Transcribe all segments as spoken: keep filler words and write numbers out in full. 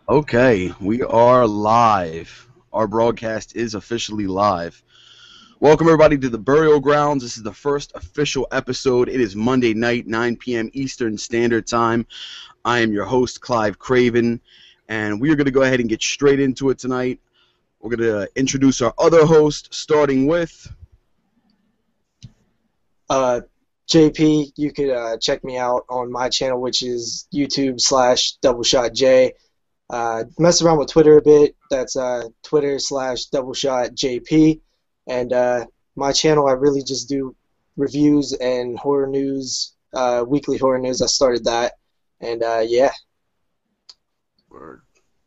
Okay, we are live. Our broadcast is officially live. Welcome, everybody, to the Burial Grounds. This is the first official episode. It is Monday night, nine p m Eastern Standard Time. I am your host, Clive Craven, and we are going to go ahead and get straight into it tonight. We're going to introduce our other host, starting with. Uh, J P, you could uh, check me out on my channel, which is YouTube slash Double Shot J. Uh, mess around with Twitter a bit. That's uh, Twitter slash Double Shot J P. And uh, my channel, I really just do reviews and horror news, uh, weekly horror news. I started that, and uh, yeah. Word.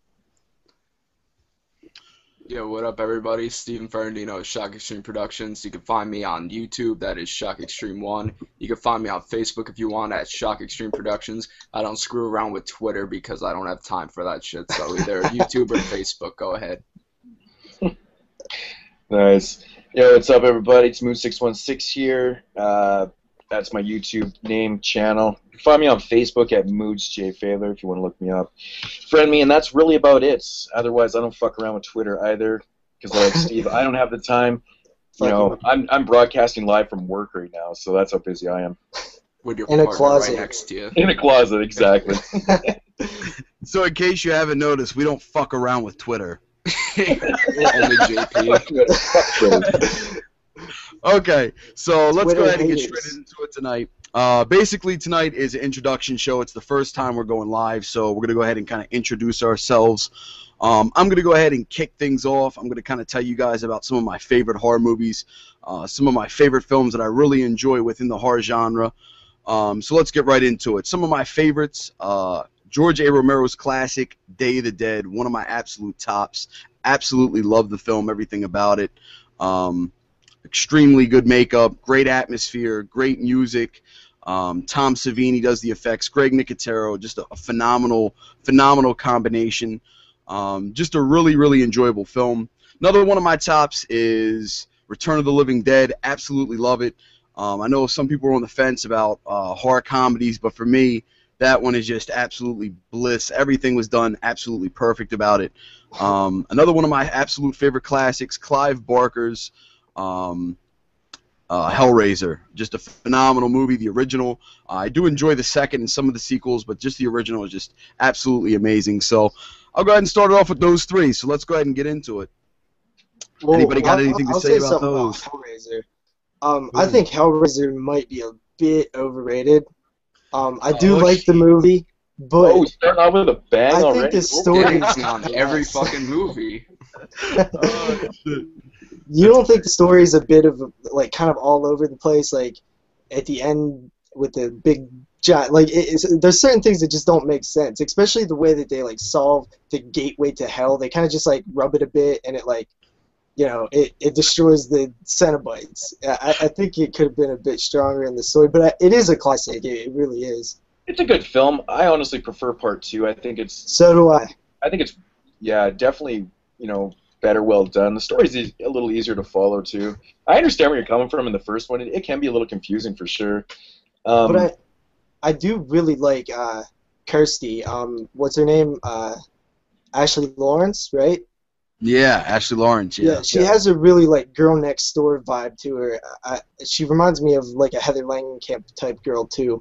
Yo, what up, everybody? Steven Ferrandino of Shock Extreme Productions. You can find me on YouTube, that is Shock Extreme one. You can find me on Facebook if you want at Shock Extreme Productions. I don't screw around with Twitter because I don't have time for that shit, so either YouTube or Facebook, go ahead. Nice. Yo, what's up, everybody? It's Moon six one six here. Uh, that's my YouTube name channel. You can find me on Facebook at Moods J Failer if you want to look me up. Friend me, and that's really about it. Otherwise, I don't fuck around with Twitter either because, like Steve, I don't have the time. You know, I'm I'm broadcasting live from work right now, so that's how busy I am. With your In a partner closet. right next to you. In a closet, exactly. So, in case you haven't noticed, we don't fuck around with Twitter. Only J P. Okay, so let's Twitter go ahead and get haters. straight into it tonight. Uh, basically, tonight is an introduction show. It's the first time we're going live, so we're going to go ahead and kind of introduce ourselves. Um, I'm going to go ahead and kick things off. I'm going to kind of tell you guys about some of my favorite horror movies, uh, some of my favorite films that I really enjoy within the horror genre. Um, so let's get right into it. Some of my favorites, uh, George A. Romero's classic, Day of the Dead, one of my absolute tops. Absolutely love the film, everything about it. Um, extremely good makeup, great atmosphere, great music. Um, Tom Savini does the effects. Greg Nicotero, just a, a phenomenal, phenomenal combination. Um, just a really, really enjoyable film. Another one of my tops is Return of the Living Dead. Absolutely love it. Um, I know some people are on the fence about uh, horror comedies, but for me, that one is just absolutely bliss. Everything was done absolutely perfect about it. Um, another one of my absolute favorite classics, Clive Barker's um, uh, Hellraiser. Just a phenomenal movie, the original. Uh, I do enjoy the second and some of the sequels, but just the original is just absolutely amazing. So I'll go ahead and start it off with those three. So let's go ahead and get into it. Well, Anybody got I'll- anything to I'll say say about something those? Hellraiser. Um, I think Hellraiser might be a bit overrated. Um, I do Oh, like the shit. movie, but Oh, starting off with a bang I think already? the Okay. story- Yeah, on every fucking movie. Oh, shit. you don't think the story is a bit of like kind of all over the place? Like at the end with the big giant, like it, it's, there's certain things that just don't make sense, especially the way that they like solve the gateway to hell. They kind of just like rub it a bit, and it like, you know, it, it destroys the Cenobites. I, I think it could have been a bit stronger in the story, but I, it is a classic. It, it really is. It's a good film. I honestly prefer part two. I think it's So do I. I think it's, yeah, definitely, you know, better well done. The story's e- a little easier to follow, too. I understand where you're coming from in the first one. It, it can be a little confusing, for sure. Um, But I, I do really like uh, Kirsty. Um, what's her name? Uh, Ashley Lawrence, right? Yeah, Ashley Lawrence. Yeah. she yeah. has a really like girl next door vibe to her. I, she reminds me of like a Heather Langenkamp type girl too.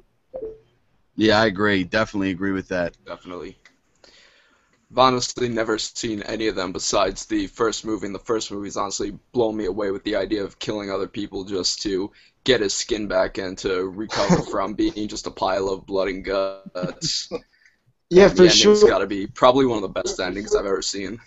Yeah, I agree. Definitely agree with that. Definitely. I've honestly never seen any of them besides the first movie, and the first movie's honestly blown me away with the idea of killing other people just to get his skin back and to recover from being just a pile of blood and guts. Yeah, And for the ending's sure. gotta be probably one of the best endings I've ever seen.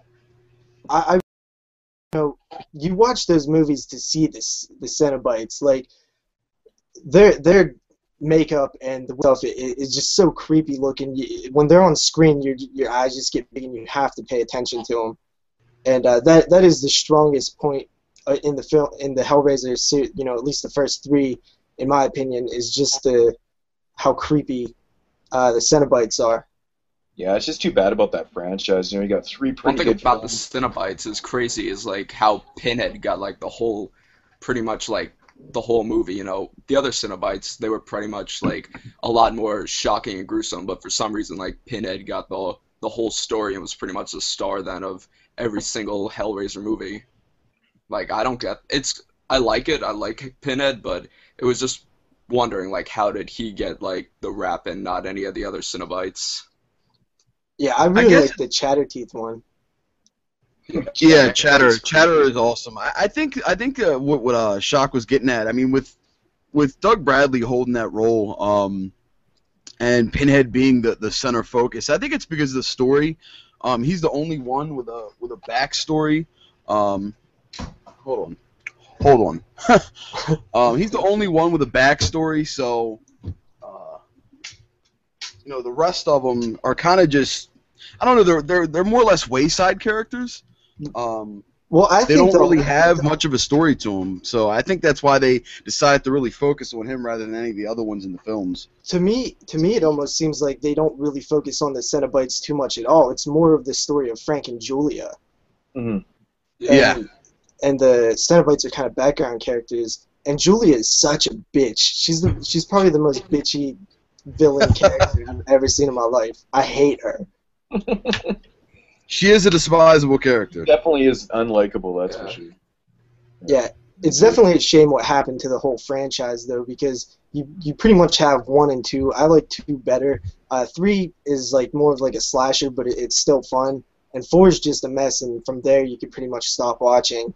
I, I you know you watch those movies to see this the Cenobites, like their their makeup and the stuff it, it's just so creepy looking. You, when they're on screen, your your eyes just get big and you have to pay attention to them. And uh, that that is the strongest point uh, in the film in the Hellraiser series. You know, at least the first three, in my opinion, is just the how creepy uh, the Cenobites are. yeah, it's just too bad about that franchise. You know, you got three One pretty thing good about the films. Cenobites is crazy is like how Pinhead got like the whole, pretty much like the whole movie. You know, the other Cenobites, they were pretty much like a lot more shocking and gruesome, but for some reason like Pinhead got the the whole story and was pretty much the star then of every single Hellraiser movie. Like, I don't get it's I like it, I like Pinhead, but it was just wondering, like, how did he get, like, the rap and not any of the other Cenobites? Yeah, I really guess- like the Chatterteeth one. Yeah, Chatter. Chatter is awesome. I, I think I think uh, what what uh, Shock was getting at. I mean, with with Doug Bradley holding that role, um, and Pinhead being the, the center focus, I think it's because of the story. Um, he's the only one with a with a backstory. Um, hold on, hold on. um, he's the only one with a backstory, so uh, you know the rest of them are kind of just. I don't know. They're they're they're more or less wayside characters. Um, Well, I they think don't the- really have much of a story to them, so I think that's why they decided to really focus on him rather than any of the other ones in the films. to me, to me, it almost seems like they don't really focus on the Cenobites too much at all. It's more of the story of Frank and Julia. Mhm. Yeah. And, and the Cenobites are kind of background characters. And Julia is such a bitch. She's the she's probably the most bitchy villain character I've ever seen in my life. I hate her. She is a despisable character. Definitely is unlikable, that's Yeah. for sure. Yeah, it's definitely a shame what happened to the whole franchise, though, because you you pretty much have one and two. I like two better. Uh, three is like more of like a slasher, but it, it's still fun. And four is just a mess, and from there you can pretty much stop watching.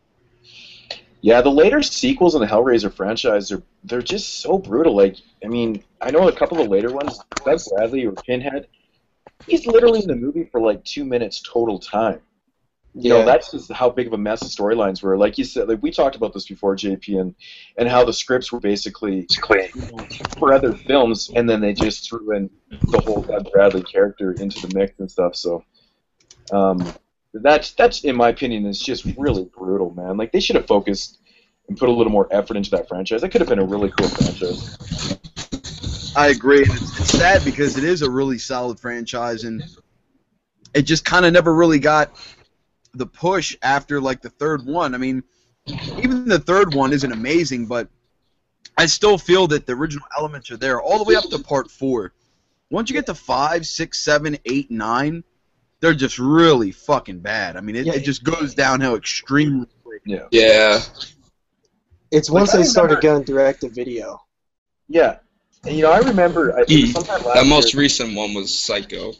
Yeah, the later sequels in the Hellraiser franchise are they're just so brutal. Like, I mean, I know a couple of the later ones, Doug Bradley or Pinhead, he's literally in the movie for like two minutes total time. You know, that's just how big of a mess the storylines were. Like you said, like we talked about this before, J P, and, and how the scripts were basically you know, for other films, and then they just threw in the whole Doug Bradley character into the mix and stuff. So, um, that's that's in my opinion is just really brutal, man. Like they should have focused and put a little more effort into that franchise. That could have been a really cool franchise. I agree. And It's, it's sad because it is a really solid franchise, and it just kind of never really got the push after like the third one. I mean, even the third one isn't amazing, but I still feel that the original elements are there all the way up to part four. Once you get to five, six, seven, eight, nine, they're just really fucking bad. I mean, it, Yeah. it just goes downhill extremely quick. Yeah. Yeah. It's Like, once I they started remember- going direct to video. Yeah. And, you know, I remember I think Mm. sometime last That most year, recent one was Psycho.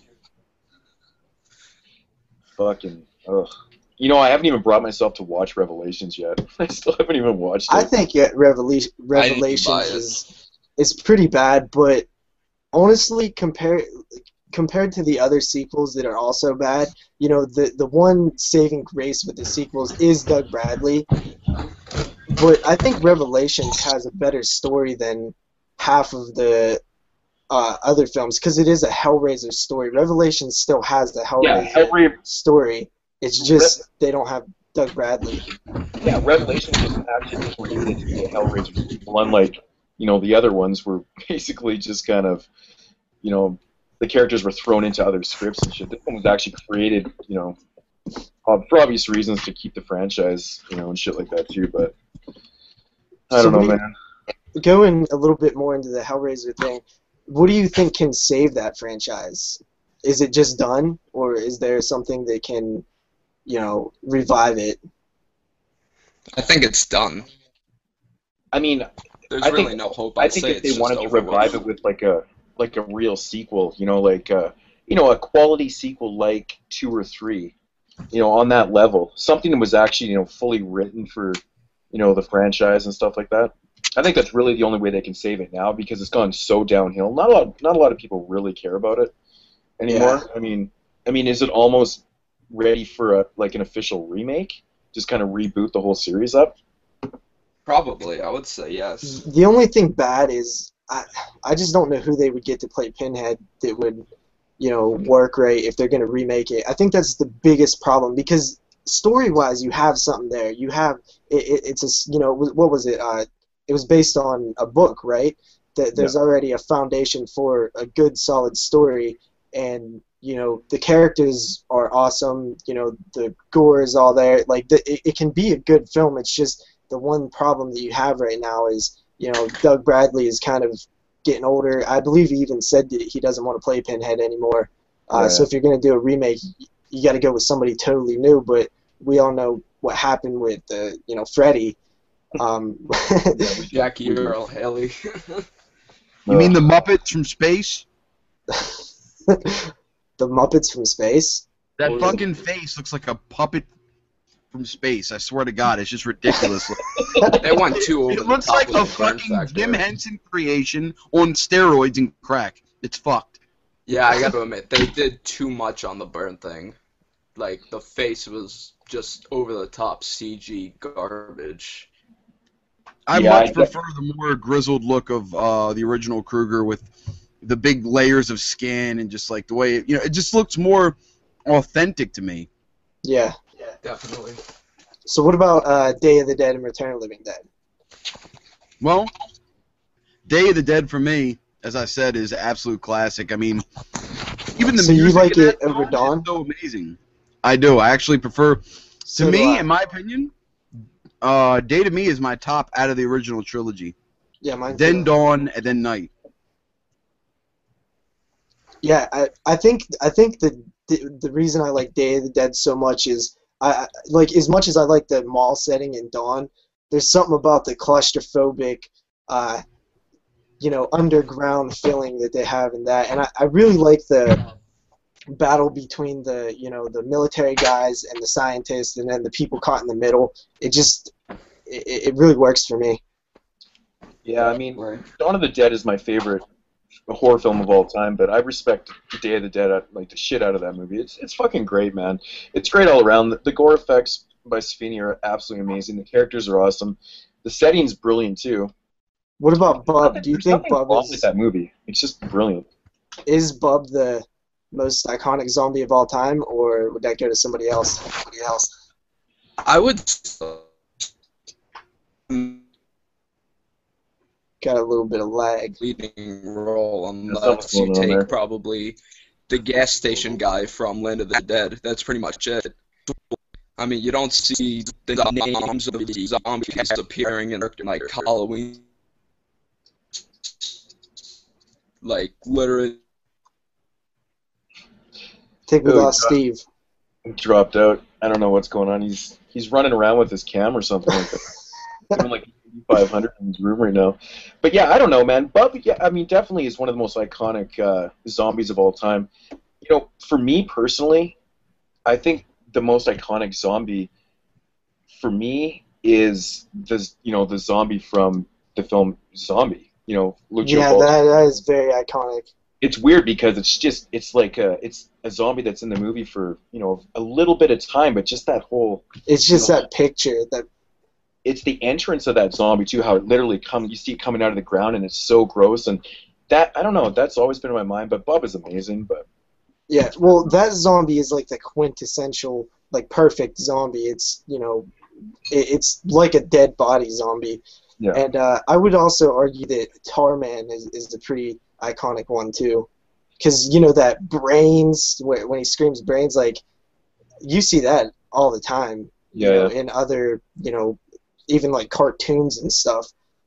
fucking ugh. You know, I haven't even brought myself to watch Revelations yet. I still haven't even watched it. I think yeah, Revela- buy Revelations it. is is pretty bad, but honestly, compared compared to the other sequels that are also bad, you know, the the one saving grace with the sequels is Doug Bradley. But I think Revelations has a better story than half of the uh, other films because it is a Hellraiser story. Revelations still has the yeah, Hellraiser Hellraiser, story. It's just they don't have Doug Bradley. yeah, Revelations was actually created to be a Hellraiser sequel, unlike, you know, the other ones were basically just kind of, you know, the characters were thrown into other scripts and shit. This one was actually created, you know, uh, for obvious reasons to keep the franchise, you know, and shit like that too, but I So don't know, we- man. Going a little bit more into the Hellraiser thing, what do you think can save that franchise? Is it just done, or is there something that can, you know, revive it? I think it's done. I mean, There's I really think- no hope. I I'd think say if it's they just wanted to over with. revive it with like a like a real sequel, you know, like uh, you know, a quality sequel like two or three, you know, on that level, something that was actually, you know, fully written for, you know, the franchise and stuff like that. I think that's really the only way they can save it now because it's gone so downhill. Not a lot, not a lot of people really care about it anymore. I mean, I mean, is it almost ready for a like an official remake? Just kind of reboot the whole series up? Probably, I would say yes. The only thing bad is I, I just don't know who they would get to play Pinhead that would, you know, work right if they're going to remake it. I think that's the biggest problem because story-wise, you have something there. You have it, it, it's a you know what was it? Uh, it was based on a book, right? That there's Yeah. already a foundation for a good, solid story, and you know the characters are awesome. You know the gore is all there. Like the, it, it can be a good film. It's just the one problem that you have right now is you know Doug Bradley is kind of getting older. I believe he even said that he doesn't want to play Pinhead anymore. Uh, Yeah. So if you're gonna do a remake, you got to go with somebody totally new. But we all know what happened with uh, you know Freddy. Um, Yeah, we- Jackie we do. Earl Haley. You mean the Ugh. Muppets from space? the Muppets from space. That What was fucking face looks like a puppet from space. I swear to God, it's just ridiculous. They went too over It the looks top like with a the burn fucking factor. Jim Henson creation on steroids and crack. It's fucked. Yeah, I gotta admit, they did too much on the burn thing. Like, the face was just over the top C G garbage. I Yeah, much I- prefer the more grizzled look of uh, the original Krueger with the big layers of skin and just like the way it, you know, it just looks more authentic to me. Yeah. Definitely. So what about uh, Day of the Dead and Return of the Living Dead? Well, Day of the Dead for me, as I said, is an absolute classic. I mean, even the So you music like in that it over song Dawn? is so amazing. I do. I actually prefer. So To do me, I. in my opinion, uh, Day to Me is my top out of the original trilogy. Yeah, mine Then too. Dawn and then Night. Yeah, I, I think I think the, the the reason I like Day of the Dead so much is I I- like as much as I like the mall setting in Dawn, there's something about the claustrophobic, uh, you know, underground feeling that they have in that, and I, I really like the battle between the you know the military guys and the scientists, and then the people caught in the middle. It just it, it really works for me. Yeah, I mean, Right. Dawn of the Dead is my favorite horror film of all time, but I respect Day of the Dead, I like the shit out of that movie. It's it's fucking great, man. It's great all around. The, the gore effects by Savini are absolutely amazing. The characters are awesome. The setting's brilliant too. What about Bub? Do you There's think nothing Bub wrong with is that movie? It's just brilliant. is Bub the most iconic zombie of all time, or would that go to somebody else? Somebody else. I would. Got a little bit of lag. Leading role something's unless you going on take there. probably the gas station guy from Land of the Dead. That's pretty much it. I mean, you don't see the names of the zombies appearing in like Halloween. Like, literally. I think we Oh, lost God. Steve. Dropped out. I don't know what's going on. He's he's running around with his cam or something like that. Doing like five hundred in his room right now. But yeah, I don't know, man. Bub, yeah, I mean, definitely is one of the most iconic uh, zombies of all time. You know, for me personally, I think the most iconic zombie for me is the you know the zombie from the film Zombie. You know, Lucio Yeah, Fulci. that, that is very iconic. It's weird because it's just it's like a it's a zombie that's in the movie for you know a little bit of time, but just that whole It's just You know, that picture that it's the entrance of that zombie too, how it literally comes you see it coming out of the ground and it's so gross, and that I don't know, that's always been in my mind. But Bub is amazing. But yeah. Well, that zombie is like the quintessential, like perfect zombie. It's you know, it, it's like a dead body zombie. yeah, And uh, I would also argue that Tarman is is the pretty iconic one too, because you know that brains wh- when he screams brains, like you see that all the time. yeah, you know, yeah. in other, you know, even like cartoons and stuff.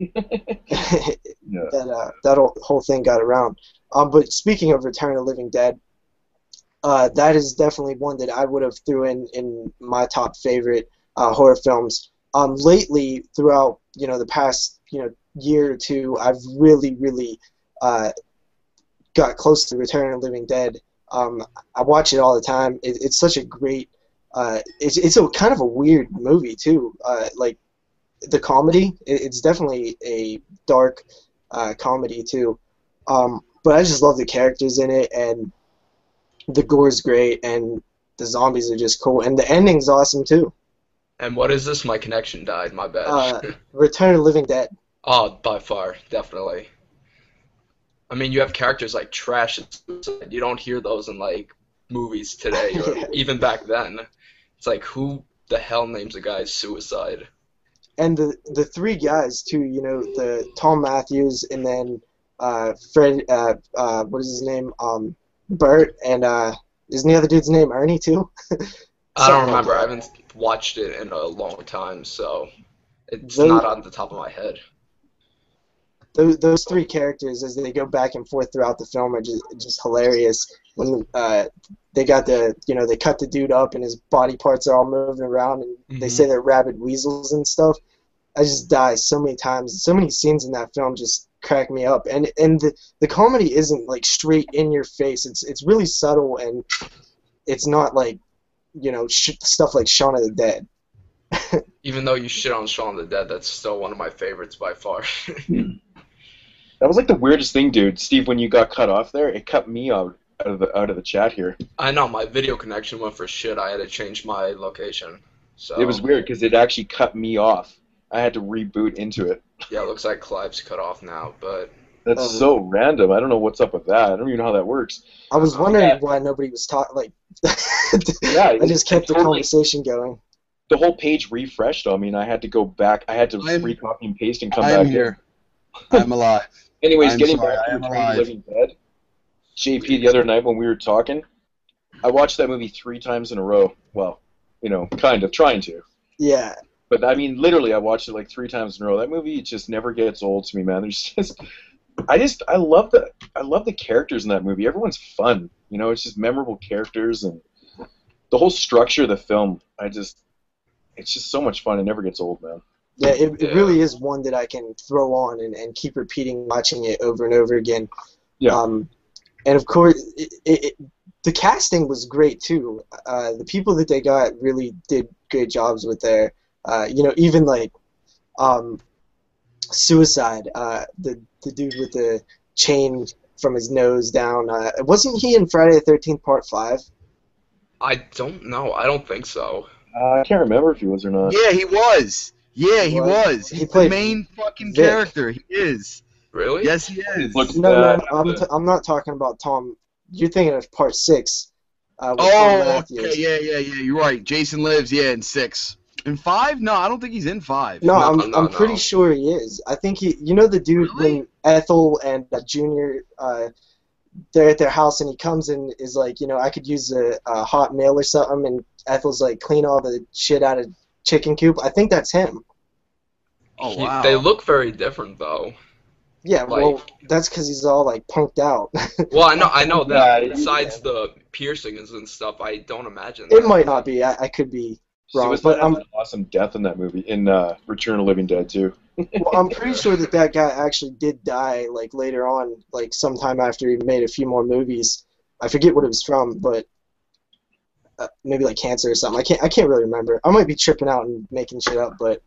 Yeah. that uh, that whole, whole thing got around. Um, but speaking of Return of the Living Dead, uh, that is definitely one that I would have threw in in my top favorite uh, horror films. Um, lately, throughout you know the past you know year or two, I've really really uh, got close to Return of the Living Dead. Um, I watch it all the time. It, it's such a great. Uh, it's it's a kind of a weird movie too. Uh, like the comedy, it, it's definitely a dark uh, comedy too. Um, but I just love the characters in it, and the gore's great, and the zombies are just cool, and the ending's awesome too. And what is this? My connection died. My bad. Uh, Return of the Living Dead. Oh, by far, definitely. I mean, you have characters like Trash and Suicide. You don't hear those in like movies today, or Yeah. even back then. It's like, who the hell names a guy Suicide? And the the three guys too, you know, the Tom Matthews, and then uh, Fred, uh, uh, what is his name, um, Bert, and uh, isn't the other dude's name Ernie too? I don't Something like remember. I that. haven't watched it in a long time, so it's Those- not on the top of my head. Those those three characters, as they go back and forth throughout the film, are just just hilarious. when uh, they got the, you know, they cut the dude up and his body parts are all moving around and Mm-hmm. they say they're rabid weasels and stuff. I just die so many times. So many scenes in that film just crack me up. And and the, the comedy isn't like straight in your face. It's it's really subtle, and it's not like, you know, sh- stuff like Shaun of the Dead. Even though you shit on Shaun of the Dead, that's still one of my favorites by far. That was like the weirdest thing, dude. Steve, when you got cut off there, it cut me out out of the out of the chat here. I know, my video connection went for shit. I had to change my location. So It was weird because it actually cut me off. I had to reboot into it. yeah, it looks like Clive's cut off now, but That's Um, so random. I don't know what's up with that. I don't even know how that works. I was wondering Yeah. why nobody was talking. Like, Yeah, I just kept the totally- conversation going. The whole page refreshed on me, and I had to go back. I had to I'm- re-copy and paste and come I back am in. here. I'm alive. Anyways, I'm getting sorry, back I to am Return of alive. the Living Dead, J P, the other night when we were talking, I watched that movie three times in a row. Well, you know, kind of, trying to. Yeah, But, I mean, literally, I watched it like three times in a row. That movie just never gets old to me, man. There's just... I just... I love the... I love the characters in that movie. Everyone's fun. You know, it's just memorable characters, and the whole structure of the film, I just... It's just so much fun. It never gets old, man. yeah, it, it Yeah. really is one that I can throw on and, and keep repeating, watching it over and over again. Yeah. Um, and of course, it, it, it, the casting was great too. Uh, the people that they got really did great jobs with their, uh, you know, even like um, Suicide, uh, the the dude with the chain from his nose down. Uh, wasn't he in Friday the thirteenth Part Five? I don't know. I don't think so. Uh, I can't remember if he was or not. Yeah, he was. Yeah, he He was. was. He He's the played main fucking Vic. character. He is. Really? Yes, he is. Look- No, no, Uh, no I'm, t- I'm not talking about Tom. You're thinking of Part Six. Uh, with Tom Oh, Matthews. okay, yeah, yeah, yeah. You're right. Jason Lives, yeah, in six. In five? No, I don't think he's in five. No, No, I'm no, I'm no. pretty sure he is. I think he. You know the dude Really? when Ethel and uh, Junior, uh, they're at their house and he comes and is like, you know, I could use a, a hot meal or something, and Ethel's like, clean all the shit out of chicken coop. I think that's him. Oh, He- wow. They look very different though. Yeah, Like- well, that's because he's all like punked out. Well, I know, I know that. Yeah, Besides the piercings and stuff, I don't imagine. It that. might not be. I, I could be wrong, Suicide but has I'm an awesome death in that movie, in uh, Return of the Living Dead, too. well, I'm pretty sure that that guy actually did die like later on, like sometime after he made a few more movies. I forget what it was from, but uh, maybe like cancer or something. I can't I can't really remember. I might be tripping out and making shit up, but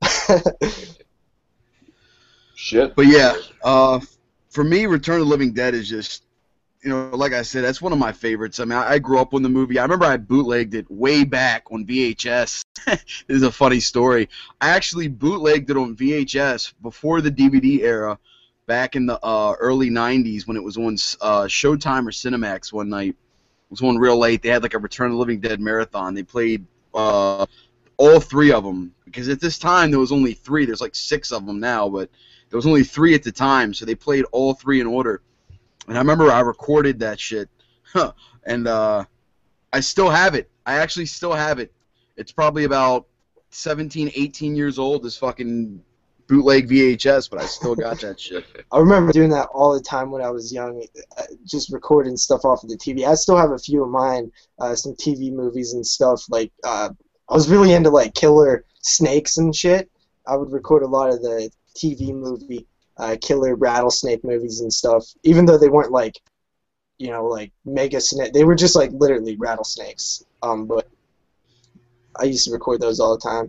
Shit. But yeah, uh, for me, Return of the Living Dead is just, you know, like I said, that's one of my favorites. I mean, I, I grew up with the movie. I remember I bootlegged it way back on V H S. This is a funny story. I actually bootlegged it on V H S before the D V D era, back in the uh, early nineties when it was on uh, Showtime or Cinemax one night. It was on real late. They had like a Return of the Living Dead marathon. They played uh, all three of them because at this time there was only three. There's like six of them now, but there was only three at the time, so they played all three in order. And I remember I recorded that shit, and uh, I still have it. I actually still have it. It's probably about seventeen, eighteen years old, this fucking bootleg V H S, but I still got that shit. I remember doing that all the time when I was young, uh, just recording stuff off of the T V. I still have a few of mine, uh, some T V movies and stuff. Like uh, I was really into like killer snakes and shit. I would record a lot of the T V movie uh, killer rattlesnake movies and stuff, even though they weren't like, you know, like mega snake. They were just like literally rattlesnakes. Um, but I used to record those all the time.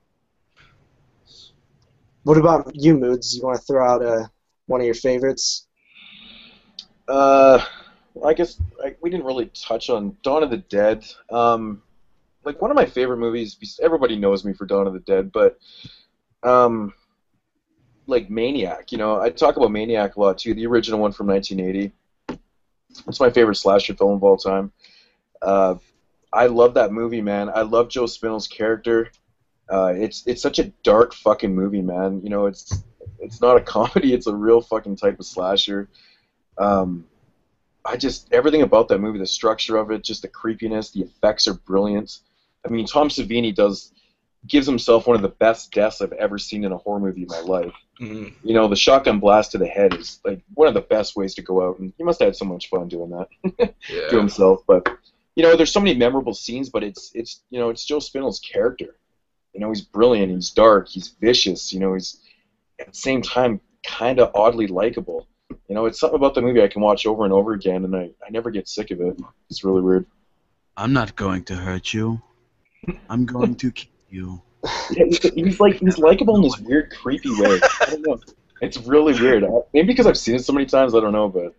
What about you, Moods? You want to throw out uh, one of your favorites? Uh, well, I guess I, we didn't really touch on Dawn of the Dead. Um, like one of my favorite movies. Everybody knows me for Dawn of the Dead, but um, like Maniac. You know, I talk about Maniac a lot too. The original one from nineteen eighty. It's my favorite slasher film of all time. Uh, I love that movie, man. I love Joe Spinell's character. Uh, it's it's such a dark fucking movie, man. You know, it's it's not a comedy. It's a real fucking type of slasher. Um, I just everything about that movie, the structure of it, just the creepiness, the effects are brilliant. I mean, Tom Savini does gives himself one of the best deaths I've ever seen in a horror movie in my life. Mhm. You know, the shotgun blast to the head is like one of the best ways to go out, and he must have had so much fun doing that Yeah. to himself. But you know, there's so many memorable scenes, but it's it's you know, it's Joe Spinell's character. You know, he's brilliant, he's dark, he's vicious. You know, he's at the same time kind of oddly likable. You know, it's something about the movie I can watch over and over again, and I, I never get sick of it. It's really weird. I'm not going to hurt you. I'm going to kill you. Yeah, he's, he's like he's likable in this weird, creepy way. I don't know. It's really weird. I- Maybe because I've seen it so many times, I don't know. But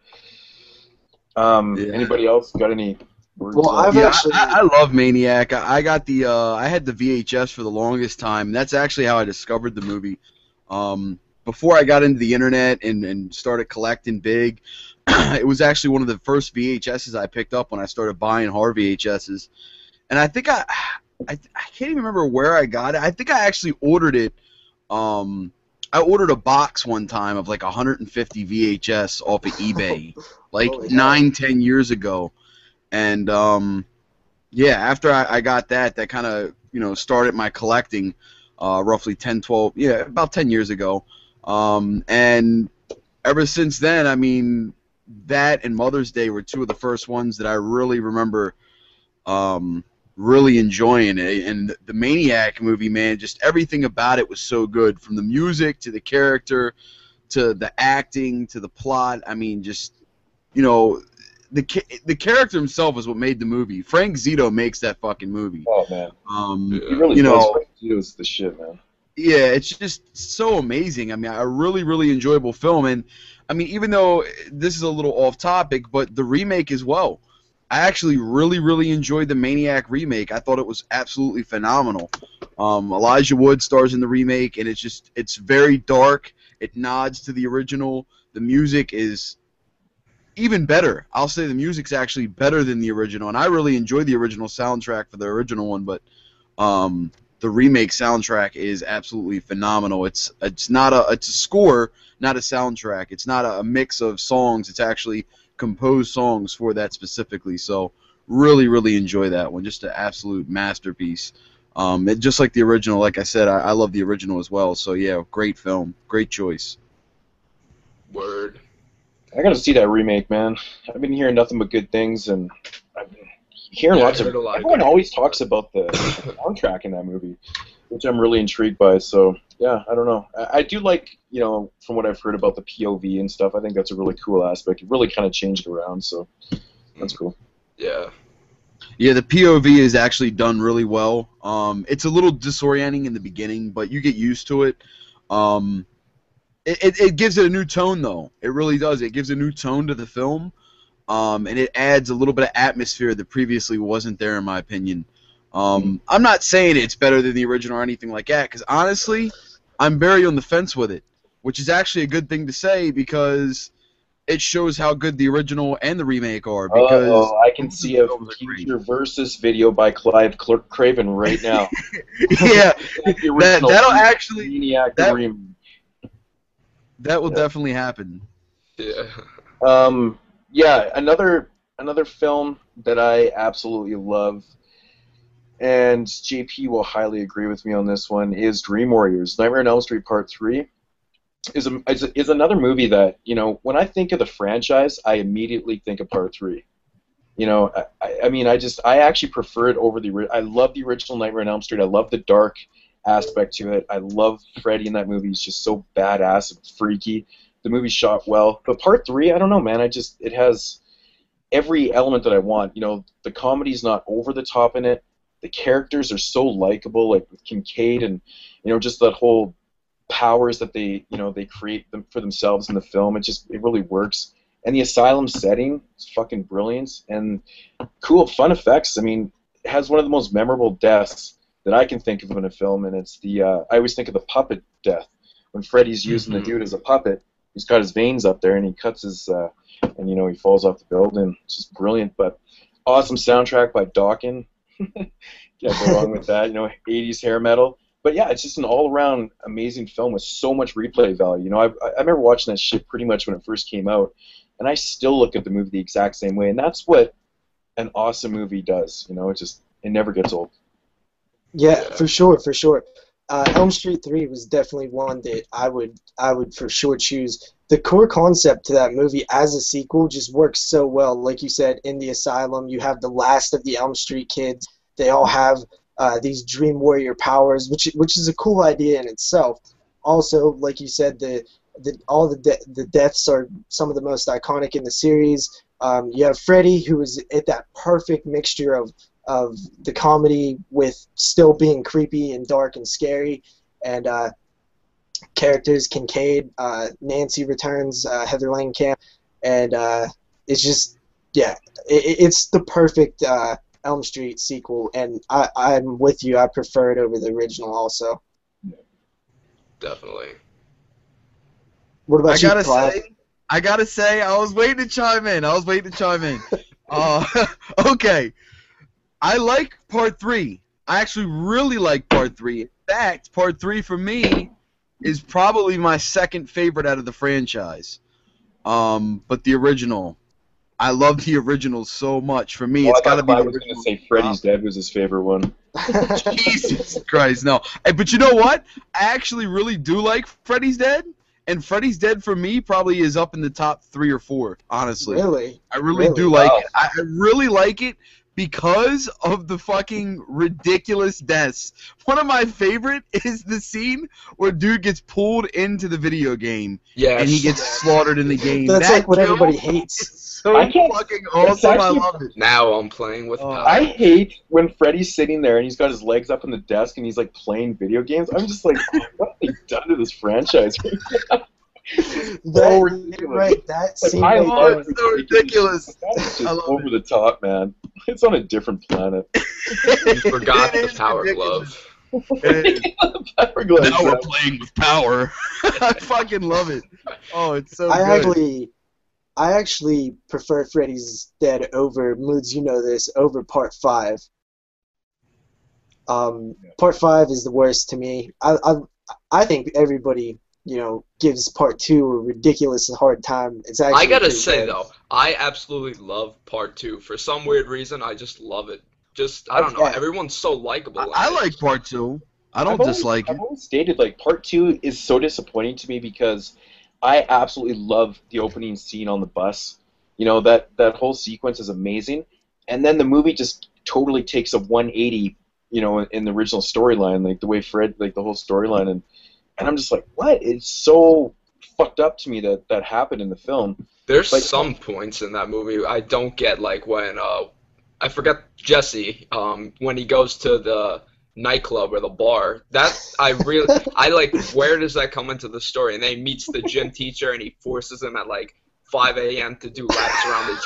um, Yeah. anybody else got any words? Well, on- I've Yeah, actually. I, I love Maniac. I, I got the uh, I had the V H S for the longest time. And that's actually how I discovered the movie. Um, before I got into the internet and, and started collecting big, it was actually one of the first V H Ses I picked up when I started buying horror V H Ses. And I think I, I, I can't even remember where I got it. I think I actually ordered it. Um, I ordered a box one time of like one hundred fifty V H S off of eBay, like Holy hell. nine, ten years ago. And um, yeah, after I, I got that, that kind of you know started my collecting, uh, roughly ten, twelve, yeah, about ten years ago. Um, and ever since then, I mean, that and Mother's Day were two of the first ones that I really remember um, really enjoying it. And the Maniac movie, man, just everything about it was so good, from the music to the character to the acting to the plot. I mean, just, you know, the ca- the character himself is what made the movie. Frank Zito makes that fucking movie. Oh man, Um, Yeah. he really You does. know- Frank Zito's the shit, man. Yeah, it's just so amazing. I mean, a really, really enjoyable film. And, I mean, even though this is a little off topic, but the remake as well. I actually really, really enjoyed the Maniac remake. I thought it was absolutely phenomenal. Um, Elijah Wood stars in the remake, and it's just, it's very dark. It nods to the original. The music is even better. I'll say the music's actually better than the original, and I really enjoyed the original soundtrack for the original one, but um, the remake soundtrack is absolutely phenomenal. It's it's not a it's a score, not a soundtrack. It's not a, a mix of songs. It's actually composed songs for that specifically. So really, really enjoy that one. Just an absolute masterpiece. Um, it, just like the original. Like I said, I, I love the original as well. So yeah, great film, great choice. Word. I gotta see that remake, man. I've been hearing nothing but good things, and I've been hearing Yeah, I lots of. heard a lot of Everyone good always things talks about the soundtrack in that movie, which I'm really intrigued by. So yeah, I don't know. I, I do like, you know, from what I've heard about the P O V and stuff. I think that's a really cool aspect. It really kind of changed it around, so that's cool. Yeah. Yeah, the P O V is actually done really well. Um, it's a little disorienting in the beginning, but you get used to it. Um, it, it, it gives it a new tone, though. It really does. It gives a new tone to the film, um, and it adds a little bit of atmosphere that previously wasn't there, in my opinion. Um, I'm not saying it's better than the original or anything like that, because honestly, I'm very on the fence with it, which is actually a good thing to say because it shows how good the original and the remake are. Because Oh, I can both see a films are great. future versus video by Clive Cl- Craven right now. Yeah, The that, original that'll actually Maniac that- remake. that will Yeah. definitely happen. Yeah. Um, yeah, another another film that I absolutely love, and J P will highly agree with me on this one, is Dream Warriors. Nightmare on Elm Street Part Three is a, is, a, is another movie that, you know, when I think of the franchise, I immediately think of Part Three. You know, I- I, I mean, I just I actually prefer it over the. ori- I love the original Nightmare on Elm Street. I love the dark aspect to it. I love Freddy in that movie. He's just so badass and freaky. The movie's shot well, but Part Three, I don't know, man. I just it has every element that I want. You know, the comedy's not over the top in it. The characters are so likable, like with Kincaid, and you know, just that whole powers that they you know they create them for themselves in the film. It just it really works. And the asylum setting is fucking brilliant, and cool fun effects. I mean, it has one of the most memorable deaths that I can think of in a film, and it's the uh, I always think of the puppet death when Freddy's using Mhm. the dude as a puppet. He's got his veins up there, and he cuts his uh, and you know he falls off the building. It's just brilliant, but awesome soundtrack by Dawkins. Can't go wrong with that. You know, eighties hair metal. But yeah, it's just an all-around amazing film with so much replay value. You know, I, I remember watching that shit pretty much when it first came out, and I still look at the movie the exact same way. And that's what an awesome movie does. You know, it just it never gets old. Yeah, Yeah. for sure, for sure. Uh, Elm Street three was definitely one that I would I would for sure choose. The core concept to that movie as a sequel just works so well. Like you said, in the asylum, you have the last of the Elm Street kids. They all have uh, these Dream Warrior powers, which which is a cool idea in itself. Also, like you said, the the all the de- the deaths are some of the most iconic in the series. Um, you have Freddy, who is at that perfect mixture of of the comedy with still being creepy and dark and scary, and uh, characters Kincaid, uh, Nancy returns, uh, Heather Langenkamp, and uh, it's just yeah, it, it's the perfect uh, Elm Street sequel, and I, I'm with you. I prefer it over the original also. Definitely. What about I you, gotta Clive? say, I gotta say, I was waiting to chime in. I was waiting to chime in. Uh, okay. I like part three. I actually really like part three. In fact, part three for me is probably my second favorite out of the franchise. Um, but the original, I love the original so much. For me, Oh, it's I got to thought be the Clive was going to original. say Freddy's Dead was his favorite one. Jesus Christ, no. Hey, but you know what? I actually really do like Freddy's Dead, and Freddy's Dead for me probably is up in the top three or four. Honestly, Really? I really, Really? do like Wow. it. I I really like it because of the fucking ridiculous deaths. One of my favorite is the scene where dude gets pulled into the video game Yes. and he gets slaughtered in the game. That's that like what kill everybody is hates. so I can't- fucking it's awesome. I actually- love it. Now I'm playing with Oh. power. I hate when Freddy's sitting there and he's got his legs up on the desk and he's like playing video games. I'm just like, what have they done to this franchise? That, ridiculous. you're right. That Like, scene I right Oh, there. love it's so ridiculous. That is just I love over the top, man. It's on a different planet. You forgot It the is power ridiculous. glove. It is. Power Glove, Now we're man. playing with power. I fucking love it. Oh, it's so I good. actually, I actually prefer Freddy's Dead over Moods. You know this over Part Five. Um, Part Five is the worst to me. I, I, I think everybody, you know, gives Part Two a ridiculous hard time. It's actually I gotta pretty say good. though, I absolutely love part two. For some weird reason, I just love it. Just I don't know. Yeah. Everyone's so likable. I, in I it. like part two. I don't I've always- dislike I've it. always stated like part two is so disappointing to me because I absolutely love the opening scene on the bus. You know, that that whole sequence is amazing, and then the movie just totally takes a one eighty. You know, in, in the original storyline, like the way Fred, like the whole storyline, and and I'm just like, what? It's so fucked up to me that that happened in the film. There's Like- some points in that movie I don't get, like when uh, I forget Jesse, um, when he goes to the nightclub or the bar. That I really, I like. Where does that come into the story? And then he meets the gym teacher and he forces him at like five a m to do laps around the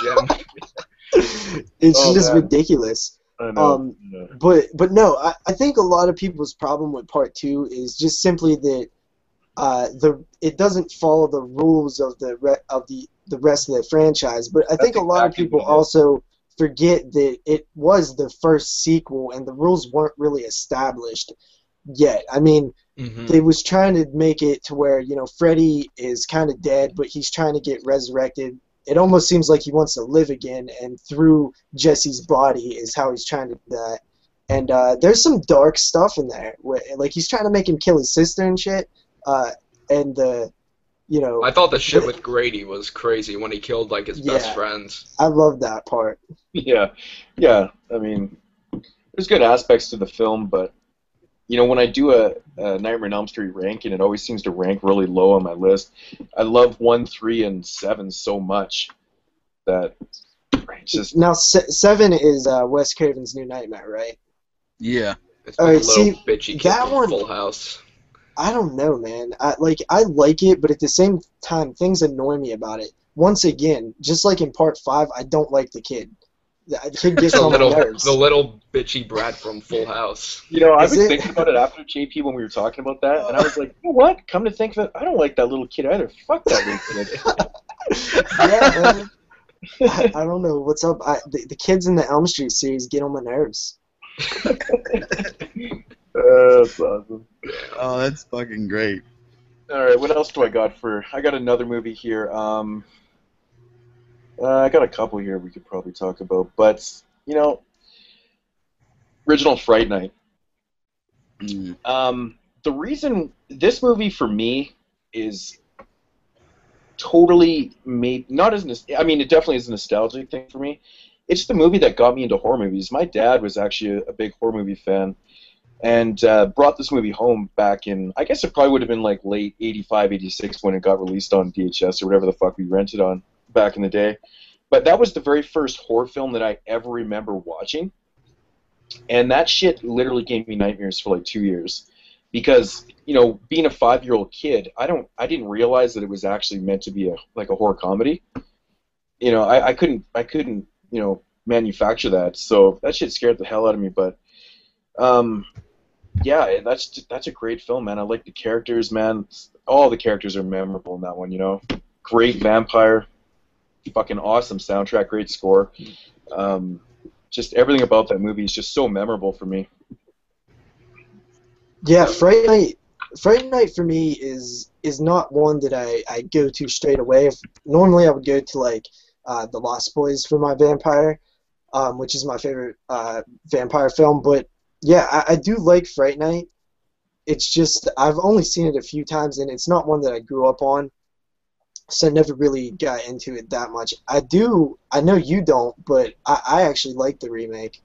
gym. It's Oh, just man. ridiculous. I know. Um, I know. But but no, I, I think a lot of people's problem with Part Two is just simply that uh, the it doesn't follow the rules of the re- of the the rest of the franchise. But I think a lot of exactly people what it is. also forget that it was the first sequel and the rules weren't really established yet. I mean, Mhm. they was trying to make it to where, you know, Freddy is kind of dead, but he's trying to get resurrected. It almost seems like he wants to live again, and through Jesse's body is how he's trying to do that. And uh, there's some dark stuff in there, where, like he's trying to make him kill his sister and shit. Uh, and uh, you know, I thought the shit with Grady was crazy when he killed like his best Yeah. friends. I love that part. Yeah, yeah. I mean, there's good aspects to the film, but you know, when I do a, a Nightmare on Elm Street ranking, it always seems to rank really low on my list. I love one, three, and seven so much that it's just Now se- seven is uh, Wes Craven's New Nightmare, right? Yeah. It's All like right, a little see, bitchy kid that from one- Full House. I don't know, man. I like I like it, but at the same time, things annoy me about it. Once again, just like in Part Five, I don't like the kid. The kid gets The on my little, nerves. the little bitchy brat from Full House. you know, I Is was it- thinking about it after J P when we were talking about that, and I was like, you know what? Come to think of it, I don't like that little kid either. Fuck that little kid. Yeah, man. I, I don't know what's up. I, the, the kids in the Elm Street series get on my nerves. Uh, that's awesome. Oh, that's fucking great. All right, what else do I got for? I got another movie here. Um, uh, I got a couple here we could probably talk about, but you know, original Fright Night. Mm. Um, the reason this movie for me is totally made not as nos- I mean it definitely is a nostalgic thing for me. It's the movie that got me into horror movies. My dad was actually a, a big horror movie fan, and uh, brought this movie home back in, I guess it probably would have been like late eighty-five, eighty-six when it got released on V H S or whatever the fuck we rented on back in the day. But that was the very first horror film that I ever remember watching, and that shit literally gave me nightmares for like two years. Because, you know, being a five-year-old kid, I don't, I didn't realize that it was actually meant to be a like a horror comedy. You know, I, I couldn't, I couldn't, you know, manufacture that. So that shit scared the hell out of me. But, um, yeah, that's that's a great film, man. I like the characters, man. All the characters are memorable in that one. You know, great vampire, fucking awesome soundtrack, great score. Um, just everything about that movie is just so memorable for me. Yeah, Fright Night. Fright Night for me is is not one that I, I go to straight away. If, normally I would go to like uh, The Lost Boys for my vampire, um, which is my favorite uh, vampire film. But yeah, I, I do like Fright Night. It's just I've only seen it a few times, and it's not one that I grew up on, so I never really got into it that much. I do. I know you don't, but I, I actually like the remake.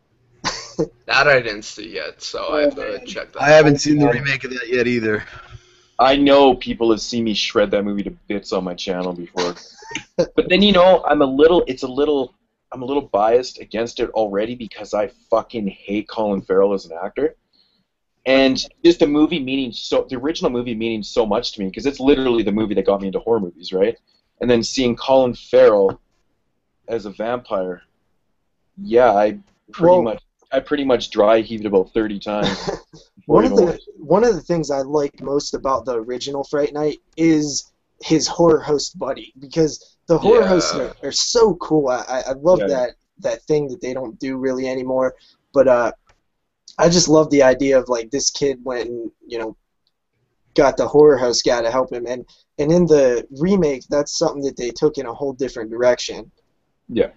That I didn't see yet, so I have to check that I haven't seen the remake of that yet either. I know people have seen me shred that movie to bits on my channel before, but then you know I'm a little. It's a little. I'm a little biased against it already because I fucking hate Colin Farrell as an actor, and just the movie meaning so the original movie meaning so much to me because it's literally the movie that got me into horror movies, right? And then seeing Colin Farrell as a vampire, yeah, I pretty Well, much. I pretty much dry heaved about thirty times. One of even the watch it. one of the things I like most about the original Fright Night is his horror host buddy, because the horror Yeah. hosts are, are so cool. I, I I love Yeah. that that thing that they don't do really anymore. But uh, I just love the idea of like this kid went and you know got the horror host guy to help him, and and in the remake that's something that they took in a whole different direction. Yeah.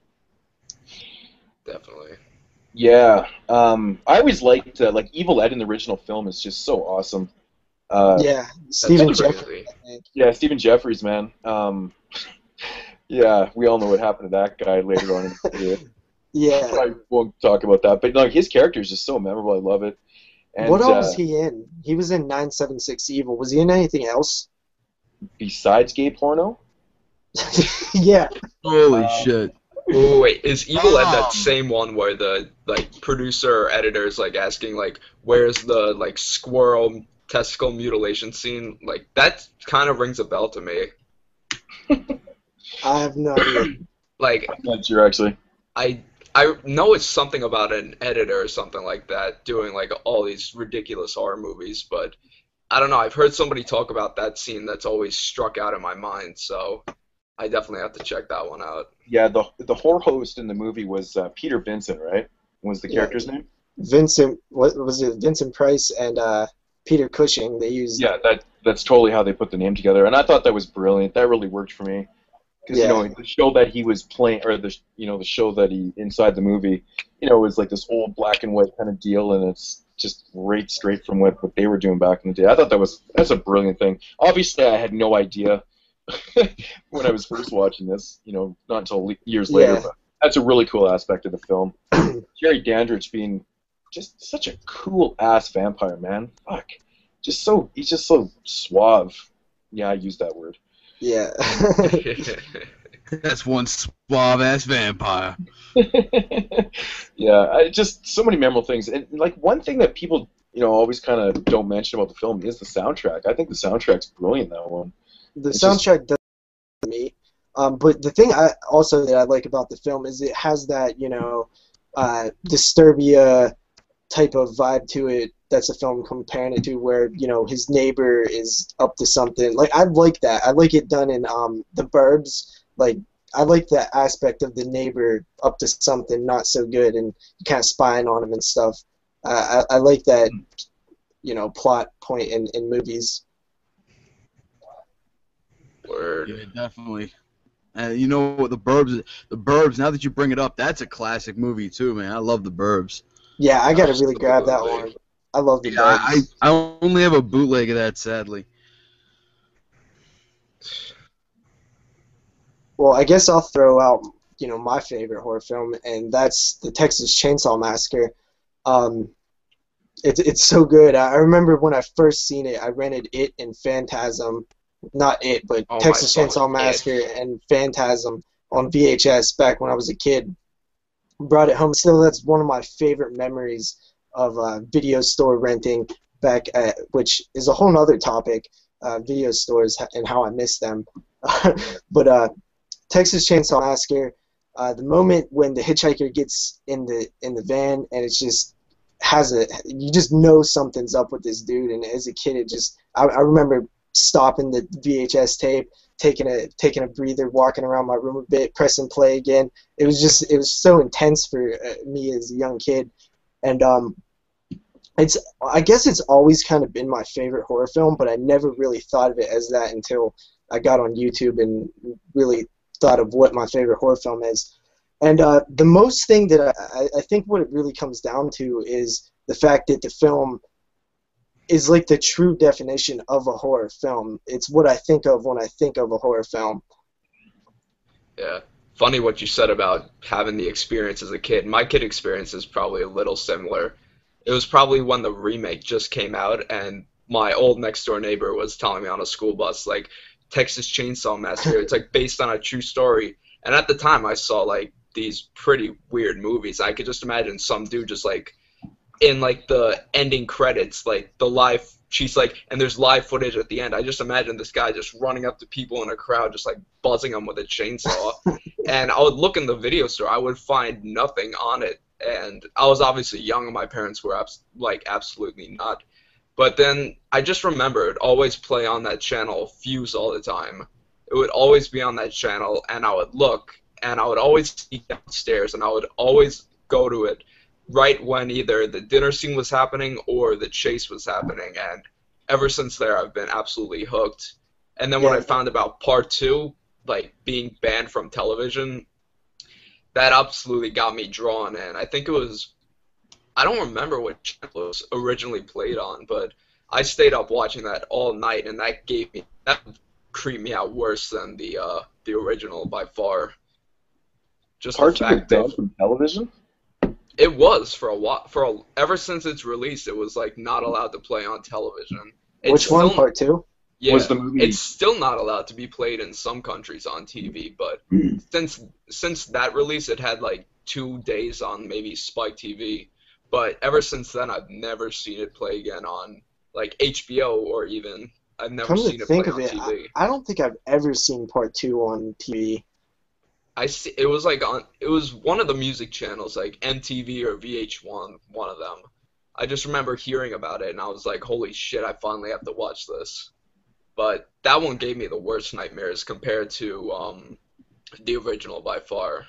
Definitely. Yeah, um, I always liked uh, like Evil Ed in the original film is just so awesome. Uh, Yeah, Stephen That's Jeffries. crazy. I think. yeah, Stephen Jeffries, man. Um, yeah, we all know what happened to that guy later on in the career. Yeah. I won't talk about that, but no, his character is just so memorable. I love it. And What else uh, was he in? He was in nine seven six Evil. Was he in anything else? besides gay porno, Yeah. Holy Um, shit. Oh, wait, is Evil Ed Um. that same one where the like producer or editor is like asking like where's the like squirrel testicle mutilation scene? Like that kind of rings a bell to me. I have no idea. Like I'm not sure actually. I I know it's something about an editor or something like that doing like all these ridiculous horror movies, but I don't know. I've heard somebody talk about that scene that's always struck out in my mind, so I definitely have to check that one out. Yeah, the the horror host in the movie was uh, Peter Vincent, right? Was the Yeah. character's name? Vincent, what was it? Vincent Price and uh, Peter Cushing. They used. Yeah, that that's totally how they put the name together, and I thought that was brilliant. That really worked for me, because Yeah. you know the show that he was playing, or the you know the show that he inside the movie, you know, was like this old black and white kind of deal, and it's just right straight from what what they were doing back in the day. I thought that was that's a brilliant thing. Obviously, I had no idea when I was first watching this, you know, not until le- years later. Yeah. But that's a really cool aspect of the film. Jerry Dandridge being just such a cool ass vampire, man. Fuck. Just so he's just so suave. Yeah, I used that word. Yeah. That's one suave ass vampire. yeah, I just so many memorable things. And like one thing that people, you know, always kind of don't mention about the film is the soundtrack. I think the soundtrack's brilliant, that one. The It's just- soundtrack does for me. Um, but the thing I also that I like about the film is it has that you know uh, Disturbia type of vibe to it. That's a film comparing it to where you know his neighbor is up to something. Like I like that. I like it done in um, The Burbs. Like I like that aspect of the neighbor up to something not so good and kind of spying on him and stuff. Uh, I, I like that you know plot point in, in movies. Word. Yeah, definitely. And you know what, the Burbs, the Burbs. Now that you bring it up, that's a classic movie too, man. I love the Burbs. Yeah, I gotta really grab that Absolutely. one. I love the Yeah, I, Bugs. I only have a bootleg of that, sadly. Well, I guess I'll throw out, you know, my favorite horror film, and that's the Texas Chainsaw Massacre. Um, it's it's so good. I I remember when I first seen it, I rented it and Phantasm, not it, but Oh my Texas fucking Chainsaw It. Massacre and Phantasm on V H S back when I was a kid. Brought it home. Still, that's one of my favorite memories of uh, video store renting back at, which is a whole nother topic, uh, video stores and how I miss them. but uh, Texas Chainsaw Massacre, uh, the moment when the hitchhiker gets in the in the van and it's just has a, you just know something's up with this dude. And as a kid, it just, I, I remember stopping the V H S tape, taking a taking a breather, walking around my room a bit, pressing play again. It was just, it was so intense for uh, me as a young kid. And um, it's, I guess it's always kind of been my favorite horror film, but I never really thought of it as that until I got on YouTube and really thought of what my favorite horror film is. And uh, the most thing that I, I think what it really comes down to is the fact that the film is like the true definition of a horror film. It's what I think of when I think of a horror film. Yeah. Funny what you said about having the experience as a kid. My kid experience is probably a little similar. It was probably when the remake just came out, and my old next door neighbor was telling me on a school bus, like, Texas Chainsaw Massacre, it's like based on a true story. And at the time I saw like these pretty weird movies. I could just imagine some dude just like in like the ending credits, like the live, she's like, and there's live footage at the end. I just imagine this guy just running up to people in a crowd, just like buzzing them with a chainsaw. And I would look in the video store, I would find nothing on it. And I was obviously young, and my parents were abs- like absolutely not. But then I just remember it always play on that channel, Fuse, all the time. It would always be on that channel, and I would look, and I would always sneak downstairs, and I would always go to it right when either the dinner scene was happening or the chase was happening. And ever since there, I've been absolutely hooked. And then when Yeah. I found about part two, like being banned from television, that absolutely got me drawn in. I think it was, I don't remember what channel it was originally played on, but I stayed up watching that all night, and that gave me, that creeped me out worse than the uh, the original by far. Just Part the two was fact banned of, from television? it was for a while, for a, ever since its release, it was like not allowed to play on television. It's Which one, still- part two? Yeah, Was the movie- it's still not allowed to be played in some countries on T V, but since since that release, it had like two days on maybe Spike T V. But ever since then, I've never seen it play again on like H B O, or even I've never Come seen to it play think of on it, T V. I, I don't think I've ever seen part two on T V. I see, it was like on, it was one of the music channels, like M T V or V H one, one of them. I just remember hearing about it, and I was like, holy shit, I finally have to watch this. But that one gave me the worst nightmares compared to um, the original by far.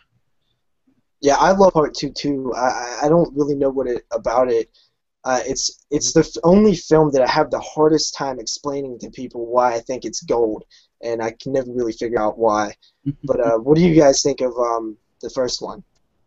Yeah, I love part two too. I I- I don't really know what it about it. Uh, it's it's the f- only film that I have the hardest time explaining to people why I think it's gold, and I can never really figure out why. But uh, what do you guys think of um, the first one?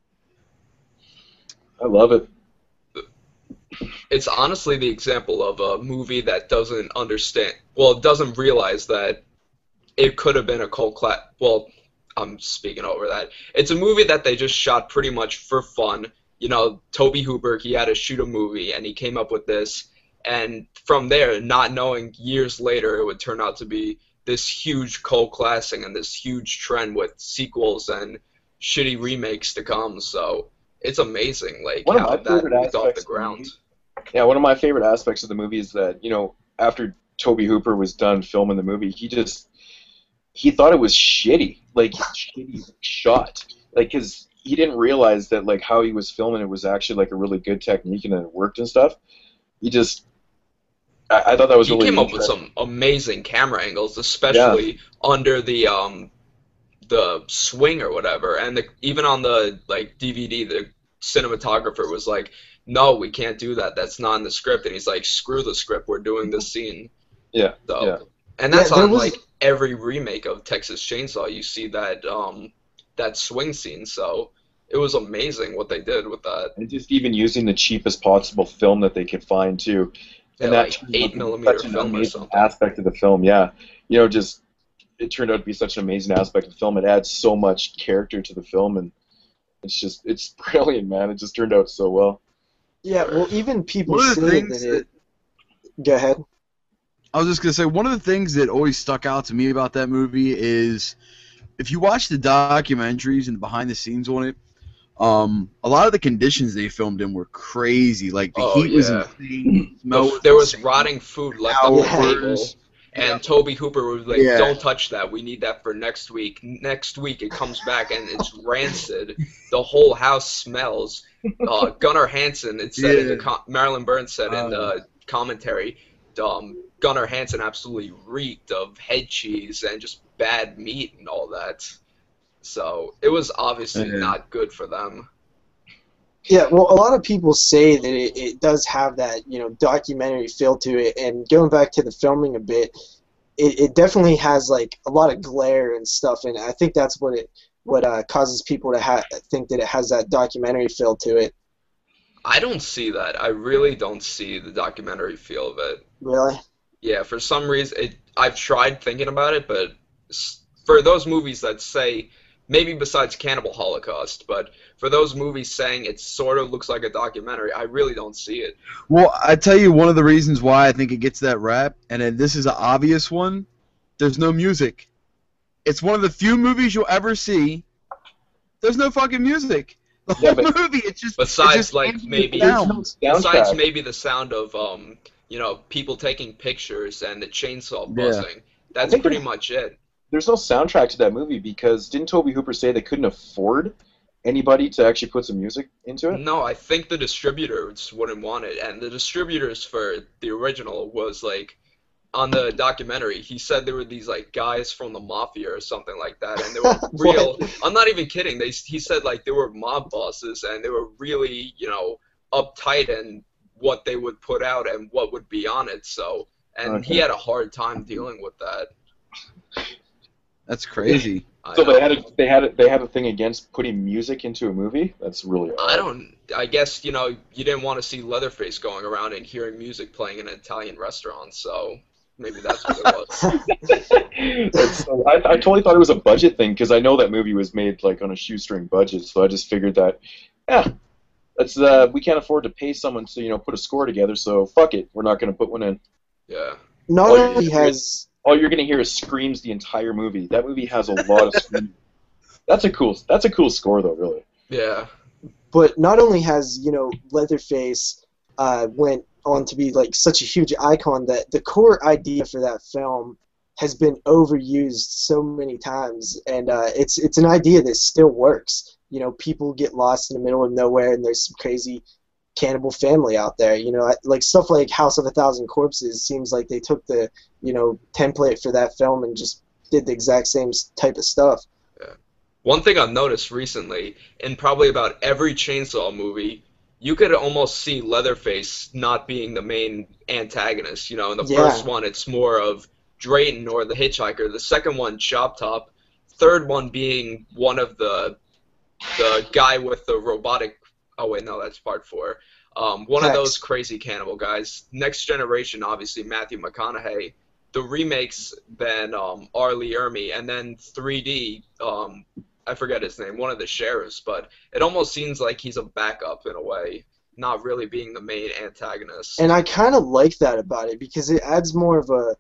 I love it. It's honestly the example of a movie that doesn't understand, well, it doesn't realize that it could have been a cult class. Well, I'm speaking over that. It's a movie that they just shot pretty much for fun. You know, Toby Hooper, he had to shoot a movie, and he came up with this. And from there, not knowing years later it would turn out to be this huge cult classic and this huge trend with sequels and shitty remakes to come. So it's amazing, like, One of how my that favorite moved off aspects the of the ground. movie- Yeah, one of my favorite aspects of the movie is that, you know, after Toby Hooper was done filming the movie, he just, he thought it was shitty, like, shitty shot. Like, because he didn't realize that, like, how he was filming it was actually, like, a really good technique and that it worked and stuff. He just, I, I thought that was He really came up with interesting. some amazing camera angles, especially under the um the swing or whatever, and the, even on the like D V D, the cinematographer was like, "No, we can't do that. That's not in the script." And he's like, "Screw the script. We're doing this scene." Yeah, So, yeah. and that's Yeah, there on was- like every remake of Texas Chainsaw. You see that um that swing scene. So it was amazing what they did with that. And just even using the cheapest possible film that they could find too, Yeah, and that like turned out eight to be millimeter such an film or amazing something. aspect of the film. Yeah, you know, just it turned out to be such an amazing aspect of the film. It adds so much character to the film, and it's just it's brilliant, man. It just turned out so well. Yeah, well, even people One of the say things that it. Go ahead. I was just gonna say one of the things that always stuck out to me about that movie is if you watch the documentaries and the behind the scenes on it, um, a lot of the conditions they filmed in were crazy. Like the Oh, heat was yeah. insane. the smell The- there was insane. rotting food left on the table, Hours. and Toby Hooper was like, Yeah. "Don't touch that. We need that for next week." Next week it comes back and it's rancid. The whole house smells. Uh, Gunnar Hansen, it said in the Yeah. com- Marilyn Burns said in Uh. the commentary, um, Gunnar Hansen absolutely reeked of head cheese and just bad meat and all that. So it was obviously Yeah. not good for them. Yeah, well, a lot of people say that it, it does have that, you know, documentary feel to it. And going back to the filming a bit, it, it definitely has like a lot of glare and stuff. And I think that's what it what uh, causes people to ha- think that it has that documentary feel to it. I don't see that. I really don't see the documentary feel of it. Really? Yeah, for some reason, it, I've tried thinking about it, but s- for those movies that say, maybe besides Cannibal Holocaust, but for those movies saying it sort of looks like a documentary, I really don't see it. Well, I tell you one of the reasons why I think it gets that rap, and then this is an obvious one. There's no music. It's one of the few movies you'll ever see. There's no fucking music. The Yeah, whole but- movie, it's just Besides, it's just like, ambient maybe- sound. Besides Soundtrack. maybe the sound of, um, you know, people taking pictures and the chainsaw Yeah. buzzing. That's think pretty it- much it. There's no soundtrack to that movie because didn't Toby Hooper say they couldn't afford anybody to actually put some music into it? No, I think the distributors wouldn't want it, and the distributors for the original was like, on the documentary, he said there were these like guys from the mafia or something like that, and they were real. I'm not even kidding. They he said like they were mob bosses, and they were really, you know, uptight in what they would put out and what would be on it. So, and he Okay. had a hard time dealing with that. That's crazy. I So know. they had a, they had a, they had a thing against putting music into a movie. That's really odd. I don't. I guess you know you didn't want to see Leatherface going around and hearing music playing in an Italian restaurant, so maybe that's what it was. That's so, I, I totally thought it was a budget thing because I know that movie was made like on a shoestring budget, so I just figured that, yeah, that's uh, we can't afford to pay someone to you know put a score together, so fuck it, we're not gonna put one in. Yeah. Not Oh, only yeah. has All you're gonna hear is screams the entire movie. That movie has a lot of screams. That's a cool. That's a cool score though, really. Yeah. but not only has, you know, Leatherface uh, went on to be like such a huge icon, that the core idea for that film has been overused so many times, and uh, it's it's an idea that still works. You know, people get lost in the middle of nowhere, and there's some crazy cannibal family out there. You know, like stuff like House of a Thousand Corpses seems like they took the, you know, template for that film and just did the exact same type of stuff. One thing I've noticed recently, in probably about every Chainsaw movie, you could almost see Leatherface not being the main antagonist. You know, in the Yeah. first one, it's more of Drayton or the hitchhiker. The second one, Chop Top. Third one being one of the the guy with the robotic. Oh wait, no, that's part four. Um, one of Hex. those crazy cannibal guys. Next Generation, obviously Matthew McConaughey. The remakes, then um, R. Lee Ermey, and then three D. Um, I forget his name, one of the sheriffs, but it almost seems like he's a backup in a way, not really being the main antagonist. And I kind of like that about it because it adds more of a,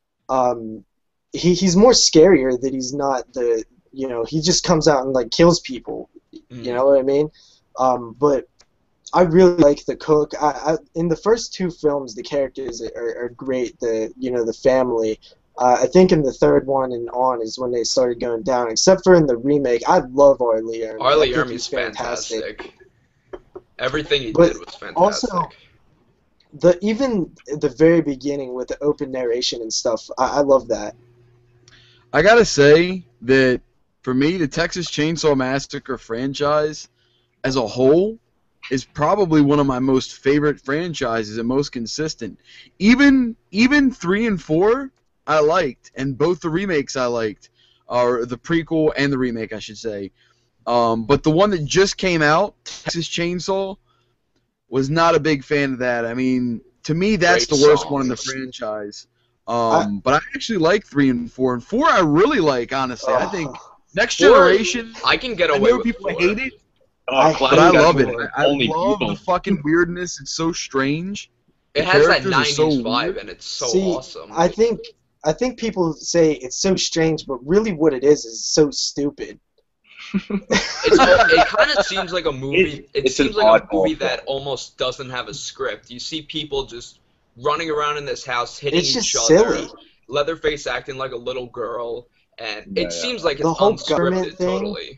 um, he he's more scarier that he's not the, you know, he just comes out and like kills people. Mm. You know what I mean? Um, but I really like the cook. I, I in the first two films, the characters are, are great. The you know the family. Uh, I think in the third one and on is when they started going down. Except for in the remake, I love R. Lee Ermey. R. I Lee think Ermey's he's fantastic. Everything he But did was fantastic. also- The even at the very beginning with the open narration and stuff, I, I love that. I gotta say that for me, the Texas Chainsaw Massacre franchise as a whole is probably one of my most favorite franchises and most consistent. Even even three and four I liked, and both the remakes I liked, or the prequel and the remake, I should say. Um, but the one that just came out, Texas Chainsaw, was not a big fan of that. I mean, to me, that's Great the worst songs. one in the franchise. Um, but I actually like three and four, and four I really like. Honestly, I think Next Four, Generation. I can get I away know with people four. hate it, Oh, I- but Cloud I Guys love it. were I, I only love people. the fucking weirdness. It's so strange. It The has that characters are nineties so vibe, weird. and it's so See, awesome. I think I think people say it's so strange, but really what it is is so stupid. It's, it kind of seems like a movie. It, it's an seems like a oddball movie that film. almost doesn't have a script. You see people just running around in this house, hitting It's just each other. silly. Leatherface acting like a little girl, and Yeah, it yeah. seems like it's The whole government unscripted thing? totally.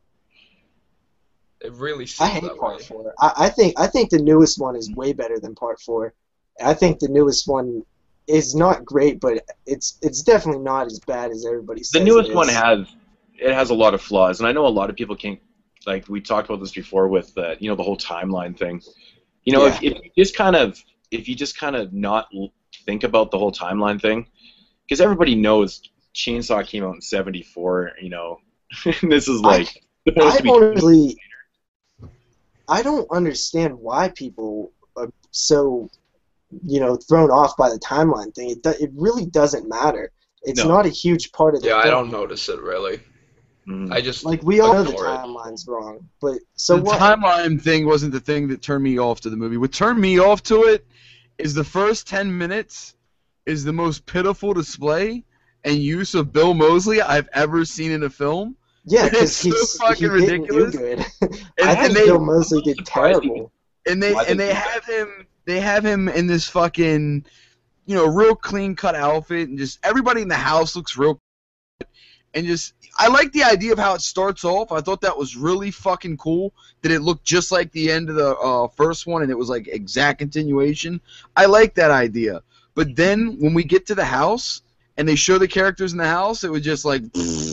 It really I seems hate that part way. four. I, I think I think the newest one is way better than part four. I think the newest one is not great, but it's it's definitely not as bad as everybody says. The newest it one is. has it has a lot of flaws, and I know a lot of people can't. Like we talked about this before with uh, you know the whole timeline thing. You know, if, Yeah. if you just kind of if you just kind of not l- think about the whole timeline thing, because everybody knows Chainsaw came out in seventy-four. You know, and this is like supposed I to be. don't really, I don't understand why people are so, you know, thrown off by the timeline thing. It do, it really doesn't matter. It's No. not a huge part of the Yeah, I film. don't notice it really. Mm. I just Like we all know the ignore it. timeline's wrong, but so the what? timeline thing wasn't the thing that turned me off to the movie. What turned me off to it is the first ten minutes is the most pitiful display and use of Bill Moseley I've ever seen in a film. Yeah, It's because so he's fucking he ridiculous. didn't do good. And- I and think they- Bill Moseley did surprised me. terrible. And they Why and they they do that? have him they have him in this fucking, you know, real clean cut outfit, and just everybody in the house looks real, and just I like the idea of how it starts off. I thought that was really fucking cool that it looked just like the end of the uh, first one, and it was like exact continuation. I like that idea. But then when we get to the house and they show the characters in the house, it was just like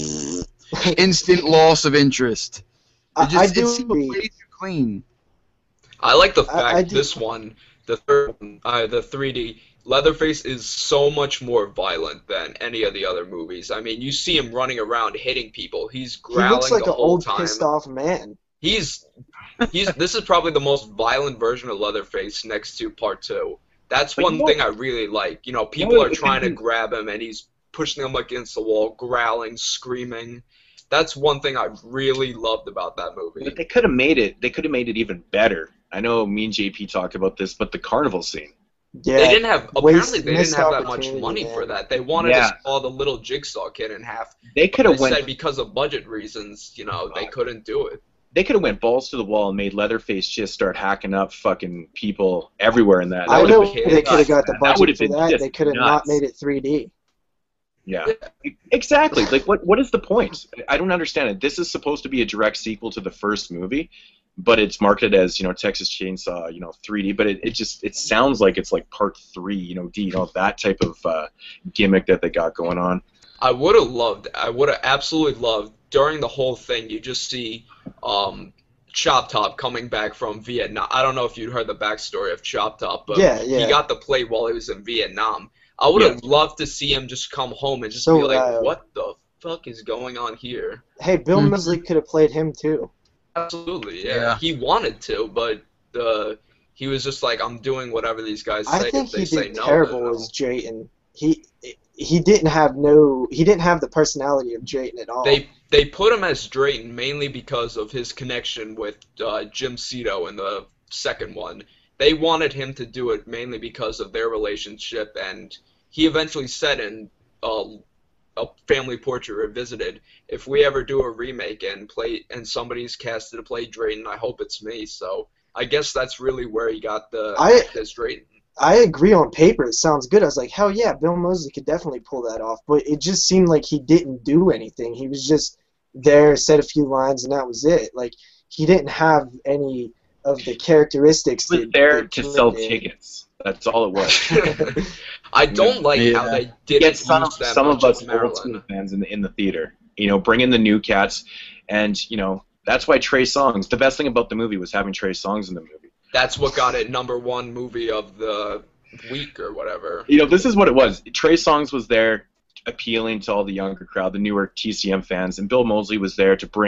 instant loss of interest. It I, just I it do seemed agree. way too clean. I like the I- fact I do- this one, the third one, uh, the three D, Leatherface is so much more violent than any of the other movies. I mean, you see him running around hitting people. He's He growling looks like the an whole old, time. pissed off man. He's he's this is probably the most violent version of Leatherface next to part two. That's But one you know- thing I really like. You know, people know, are it trying to could be- grab him and he's pushing them against the wall, growling, screaming. That's one thing I really loved about that movie. But they could have made it. They could have made it even better. I know me and J P talked about this, but the carnival scene. Yeah, They didn't have waste- apparently they missed didn't have that much opportunity, money man. for that. They wanted Yeah. to saw the little jigsaw kid in half. They could They have went. said because of budget reasons, you know, they couldn't do it. They could have went balls to the wall and made Leatherface just start hacking up fucking people everywhere in that. that I would've know been they could have got the That budget would've for been that. just They could have not nuts. made it three D. Yeah, exactly. Like, what what is the point? I don't understand it. This is supposed to be a direct sequel to the first movie, but it's marketed as, you know, Texas Chainsaw, you know, three D. But it, it just it sounds like it's like part three, you know, D, you know, that type of uh, gimmick that they got going on. I would have loved, I would have absolutely loved, during the whole thing, you just see um, Chop Top coming back from Vietnam. I don't know if you'd heard the backstory of Chop Top, but Yeah, yeah. he got the plate while he was in Vietnam. I would have loved to see him just come home and just So, be like, uh, what the fuck is going on here? Hey, Bill Hmm. Moseley could have played him too. Absolutely, yeah. Yeah. He wanted to, but uh, he was just like, I'm doing whatever these guys say. I think if they he say did no, terrible then no. as Drayton. He he didn't have no he didn't have the personality of Drayton at all. They they put him as Drayton mainly because of his connection with uh, Jim Cito in the second one. They wanted him to do it mainly because of their relationship, and he eventually said in uh, a Family Portrait Revisited, if we ever do a remake and play and somebody's casted to play Drayton, I hope it's me. So I guess that's really where he got the I- act as Drayton. I agree on paper. It sounds good. I was like, hell yeah, Bill Moseley could definitely pull that off. But it just seemed like he didn't do anything. He was just there, said a few lines, and that was it. Like he didn't have any of the characteristics. He was that- there that to Clint sell did. tickets. That's all it was. I don't like how Yeah. they Get didn't some, use that some much of us of old Maryland. school fans in the in the theater. You know, bring in the new cats, and you know that's why Trey Songz. The best thing about the movie was having Trey Songz in the movie. That's what got it number one movie of the week or whatever. You know, this is what it was. Trey Songz was there, appealing to all the younger crowd, the newer T C M fans, and Bill Moseley was there to bring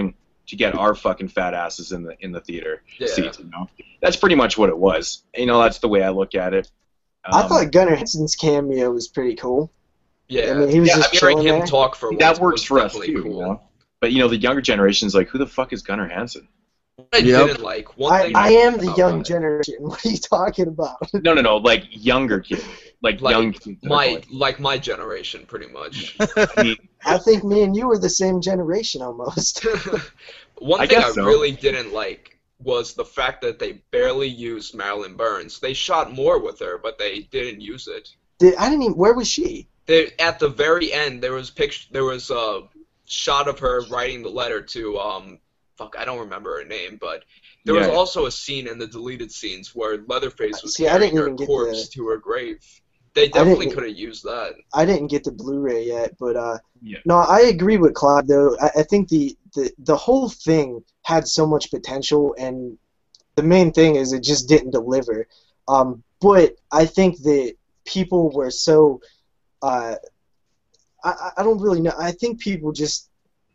to get our fucking fat asses in the in the theater Yeah. seats. You know, that's pretty much what it was. You know, that's the way I look at it. I Um, thought Gunnar Hansen's cameo was pretty cool. Yeah. I mean, he was Yeah, just Hearing chilling him there. talk for that once works was for us definitely too. cool. You know? But you know, the younger generation's like, who the fuck is Gunnar Hansen? I Yep. didn't like one I, thing. I am the oh, young right. generation. What are you talking about? No, no, no, like younger kids, like, Like, young kids. that are My going. like my generation, pretty much. I mean, I think me and you were the same generation almost. One I thing guess I so. really didn't like was the fact that they barely used Marilyn Burns. They shot more with her, but they didn't use it. Did, I didn't even. Where was she? They, at the very end, there was picture. There was a shot of her writing the letter to um. Fuck, I don't remember her name, but there was Yeah. also a scene in the deleted scenes where Leatherface was See, I carrying didn't her even get corpse the- to her grave. They definitely didn't- could have used that. I didn't get the Blu-ray yet, but uh, Yeah. no, I agree with Claude though. I, I think the, the the whole thing had so much potential, and the main thing is it just didn't deliver. Um, but I think that people were so. Uh, I I don't really know. I think people just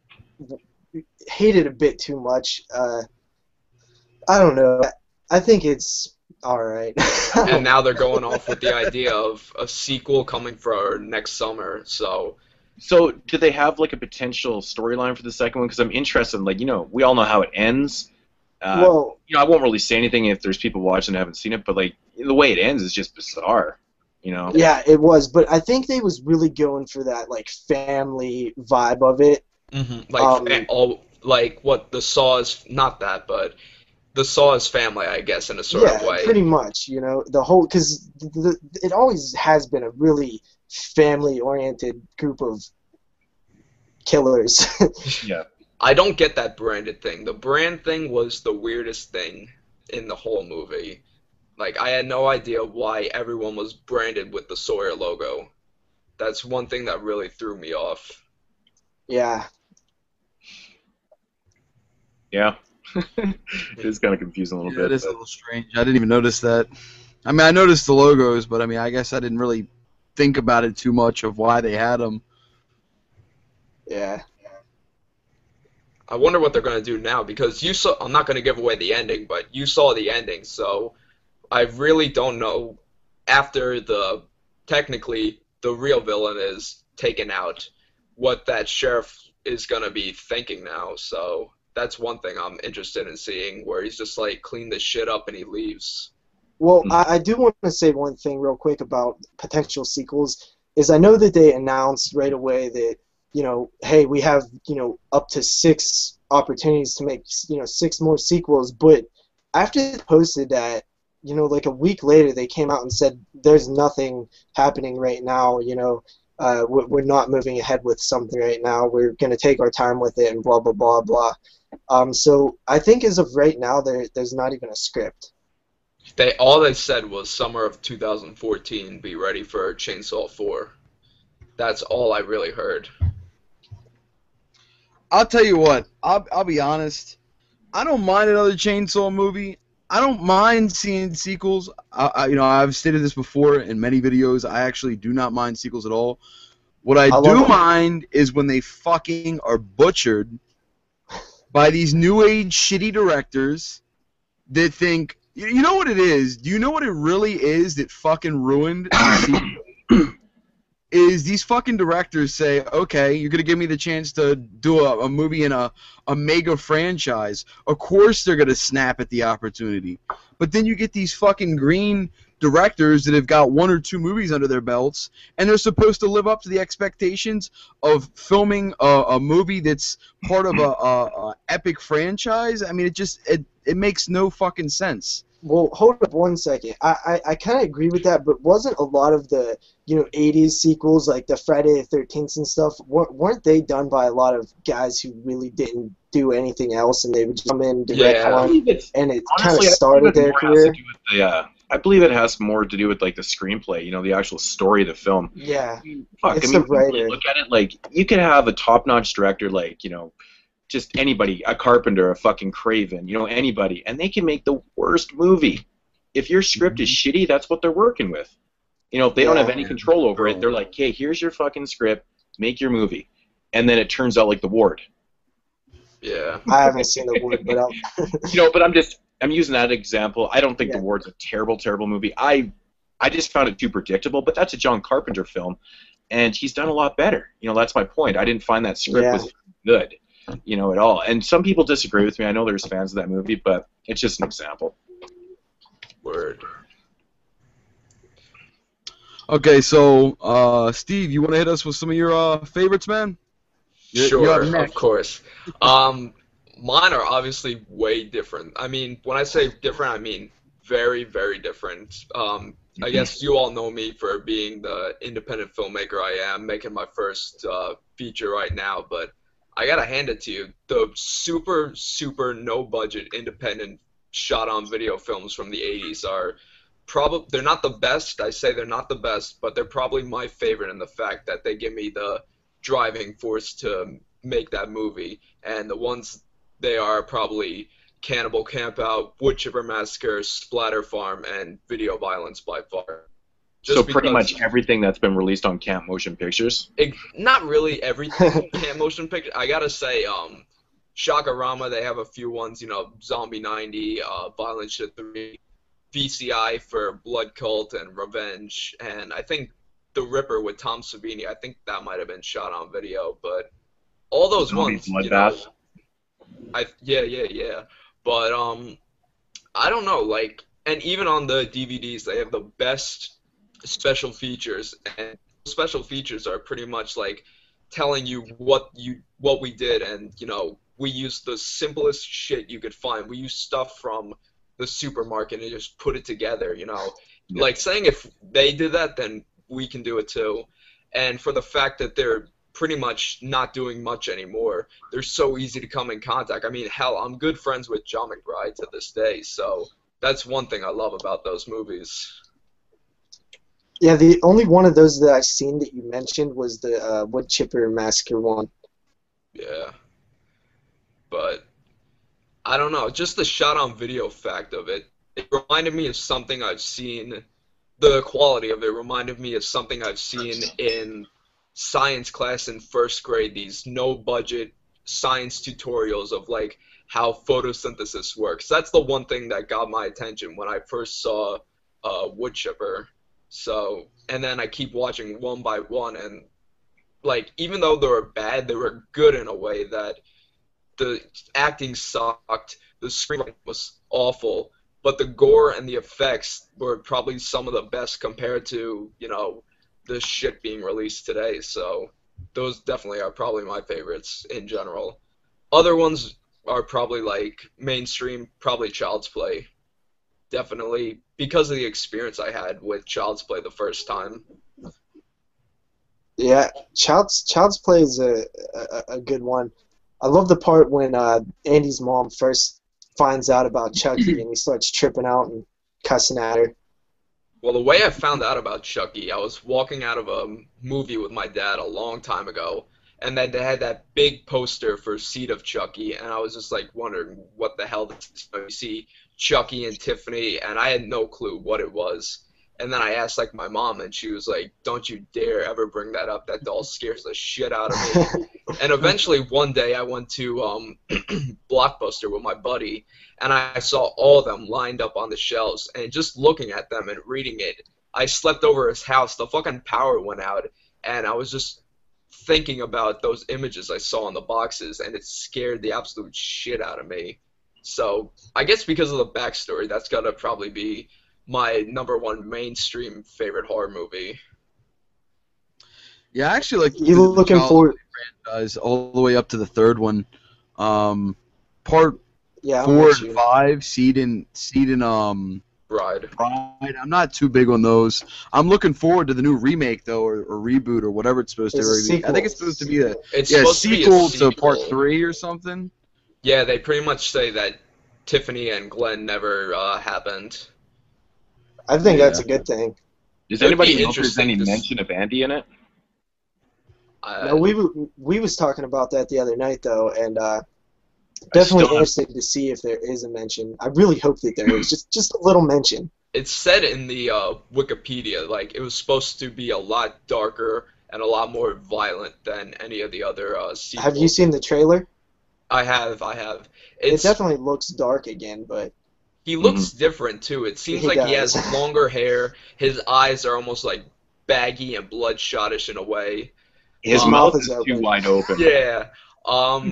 hated a bit too much. Uh, I don't know. I think it's all right. And now they're going off with the idea of a sequel coming for next summer. So So, do they have like a potential storyline for the second one? Because I'm interested. In, like, you know, we all know how it ends. Uh, well, you know, I won't really say anything if there's people watching that haven't seen it, but like the way it ends is just bizarre. You know. yeah, it was, but I think they was really going for that like family vibe of it. like Um, fa- all like what the Saw is not that, but the Saw is family, I guess, in a sort Yeah, of way. pretty much. You know, the whole because the, it always has been a really family-oriented group of killers. Yeah. I don't get that branded thing. The brand thing was the weirdest thing in the whole movie. Like, I had no idea why everyone was branded with the Sawyer logo. That's one thing that really threw me off. yeah, Yeah. It is kind of confusing a little Yeah, it bit. is a but- little strange. I didn't even notice that. I mean, I noticed the logos, but I mean, I guess I didn't really think about it too much of why they had them. yeah. I wonder what they're going to do now, because you saw, I'm not going to give away the ending, but you saw the ending, so I really don't know, after the, technically, the real villain is taken out, what that sheriff is going to be thinking now, so that's one thing I'm interested in seeing, where he's just like, clean this shit up and he leaves. Well, Hmm. I, I do want to say one thing real quick about potential sequels. Is I know that they announced right away that, you know, hey, we have, you know, up to six opportunities to make, you know, six more sequels. But after they posted that, you know, like a week later, they came out and said there's nothing happening right now. You know, uh, we're we're not moving ahead with something right now. We're going to take our time with it and blah, blah, blah, blah. Um, so I think as of right now, there there's not even a script. They all they said was summer of two thousand fourteen, be ready for Chainsaw four. That's all I really heard. I'll tell you what. I'll I'll be honest. I don't mind another Chainsaw movie. I don't mind seeing sequels. I, I, you know, I've stated this before in many videos. I actually do not mind sequels at all. What I, I love do it. mind is when they fucking are butchered by these new age shitty directors that think. You, you know what it is? Do you know what it really is that fucking ruined the sequel? Is these fucking directors say, okay, you're gonna give me the chance to do a, a movie in a, a mega franchise. Of course they're gonna snap at the opportunity. But then you get these fucking green directors that have got one or two movies under their belts, and they're supposed to live up to the expectations of filming a, a movie that's part of a, a, a epic franchise. I mean, it just it, it makes no fucking sense. Well, hold up one second. I, I, I kind of agree with that, but wasn't a lot of the, you know, eighties sequels, like the Friday the thirteenth and stuff, weren't, weren't they done by a lot of guys who really didn't do anything else, and they would just come in, direct Yeah. I one, believe it's and it kind honestly, of I started believe their it more has to career? do with the, uh, I believe it has more to do with like the screenplay, you know, the actual story of the film. Yeah. Fuck, It's I mean, the when you really writer. look at it, like you could have a top-notch director, like you know, just anybody, a Carpenter, a fucking Craven, you know, anybody, and they can make the worst movie. If your script is shitty, that's what they're working with. You know, if they don't have Yeah. any control over it, they're like, "Okay, here's your fucking script, make your movie," and then it turns out like The Ward. Yeah. I haven't seen The Wood, but I'll. You know, but I'm just I'm using that example. I don't think Yeah. The Ward's a terrible, terrible movie. I I just found it too predictable. But that's a John Carpenter film, and he's done a lot better. You know, that's my point. I didn't find that script Yeah. was good, you know, at all. And some people disagree with me. I know there's fans of that movie, but it's just an example. Word. Okay, so uh, Steve, you want to hit us with some of your uh, favorites, man? You're- Sure, you're up of next. course. Um, mine are obviously way different. I mean, when I say different, I mean very, very different. Um, I guess you all know me for being the independent filmmaker I am, making my first uh, feature right now, but I gotta hand it to you. The super, super no-budget independent shot-on-video films from the eighties are probably, they're not the best. I say they're not the best, but they're probably my favorite in the fact that they give me the driving force to make that movie. And the ones they are probably Cannibal Campout, Wood Chipper Massacre, Splatter Farm, and Video Violence by far. Just so pretty because- much everything that's been released on Camp Motion Pictures. it, not really everything Camp Motion Picture. I gotta say, um, Shockorama, they have a few ones, you know, Zombie ninety, uh, Violent Shit three, V C I for Blood Cult and Revenge, and I think The Ripper with Tom Savini, I think that might have been shot on video, but all those Zombie ones, you know, Bloodbath. I yeah yeah yeah, but um, I don't know, like, and even on the D V Ds, they have the best special features, and special features are pretty much like telling you what you what we did, and you know, we used the simplest shit you could find. We used stuff from the supermarket and just put it together, you know, Yeah. like saying if they did that, then we can do it too. And for the fact that they're pretty much not doing much anymore, they're so easy to come in contact. I mean, hell, I'm good friends with John McBride to this day, so that's one thing I love about those movies. Yeah, the only one of those that I've seen that you mentioned was the uh, Wood Chipper Massacre one. Yeah. But I don't know, just the shot on video fact of it, it reminded me of something I've seen. The quality of it reminded me of something I've seen in science class in first grade, these no budget science tutorials of like how photosynthesis works. That's the one thing that got my attention when I first saw uh, Wood Chipper. So, and then I keep watching one by one, and like, even though they were bad, they were good in a way that the acting sucked, the screenwriting was awful, but the gore and the effects were probably some of the best compared to, you know, the shit being released today. So those definitely are probably my favorites in general. Other ones are probably like mainstream, probably Child's Play. Definitely because of the experience I had with Child's Play the first time. Yeah, Child's Child's Play is a, a a good one. I love the part when uh, Andy's mom first finds out about Chucky and he starts tripping out and cussing at her. Well, the way I found out about Chucky, I was walking out of a movie with my dad a long time ago, and then they had that big poster for Seed of Chucky, and I was just like wondering what the hell this is. You see Chucky and Tiffany, and I had no clue what it was. And then I asked like my mom, and she was like, "Don't you dare ever bring that up. That doll scares the shit out of me." And eventually one day I went to um, Blockbuster with my buddy, and I saw all of them lined up on the shelves, and just looking at them and reading it, I slept over his house. The fucking power went out, and I was just thinking about those images I saw on the boxes, and it scared the absolute shit out of me. So I guess because of the backstory, that's gotta probably be my number one mainstream favorite horror movie. Yeah, I actually like You the, the looking Child's for? franchise all the way up to the third one. Um, part Yeah, I'm four with and you. five, Seed and Seed and um Bride. Pride. I'm not too big on those. I'm looking forward to the new remake though, or, or reboot, or whatever it's supposed It's to a be. I sequel. think it's supposed to be a It's yeah supposed to be a sequel to part sequel. three or something. Yeah, they pretty much say that Tiffany and Glenn never uh, happened. I think Yeah. that's a good thing. Does It would anybody be know if there's any interesting to s- mention of Andy in it? Uh, No, we w- we was talking about that the other night though, and uh, definitely still- interested to see if there is a mention. I really hope that there is, just just a little mention. It's said in the uh, Wikipedia, like, it was supposed to be a lot darker and a lot more violent than any of the other uh, sequels. Have you seen the trailer? I have, I have. It It's definitely looks dark again, but he looks different too. It seems He like he has does. longer hair. His eyes are almost like baggy and bloodshottish in a way. His Um, mouth mouth is is too open. wide open. Yeah. Um,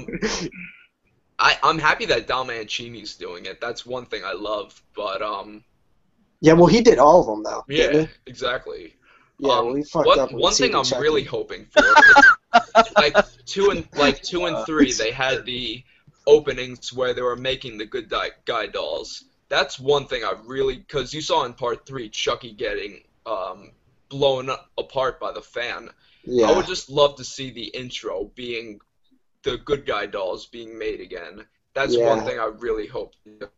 I I'm happy that Dom Mancini's doing it. That's one thing I love. But um, yeah, well, he did all of them though. yeah, didn't exactly. he? Yeah, Um, well, he fucked what up. with one thing Secret I'm Chucky. really hoping for, is, like two and like two and three, they had the openings where they were making the good di- guy dolls. That's one thing I really, because you saw in part three Chucky getting um blown apart by the fan. Yeah. I would just love to see the intro being the good guy dolls being made again. That's Yeah. one thing I really hope.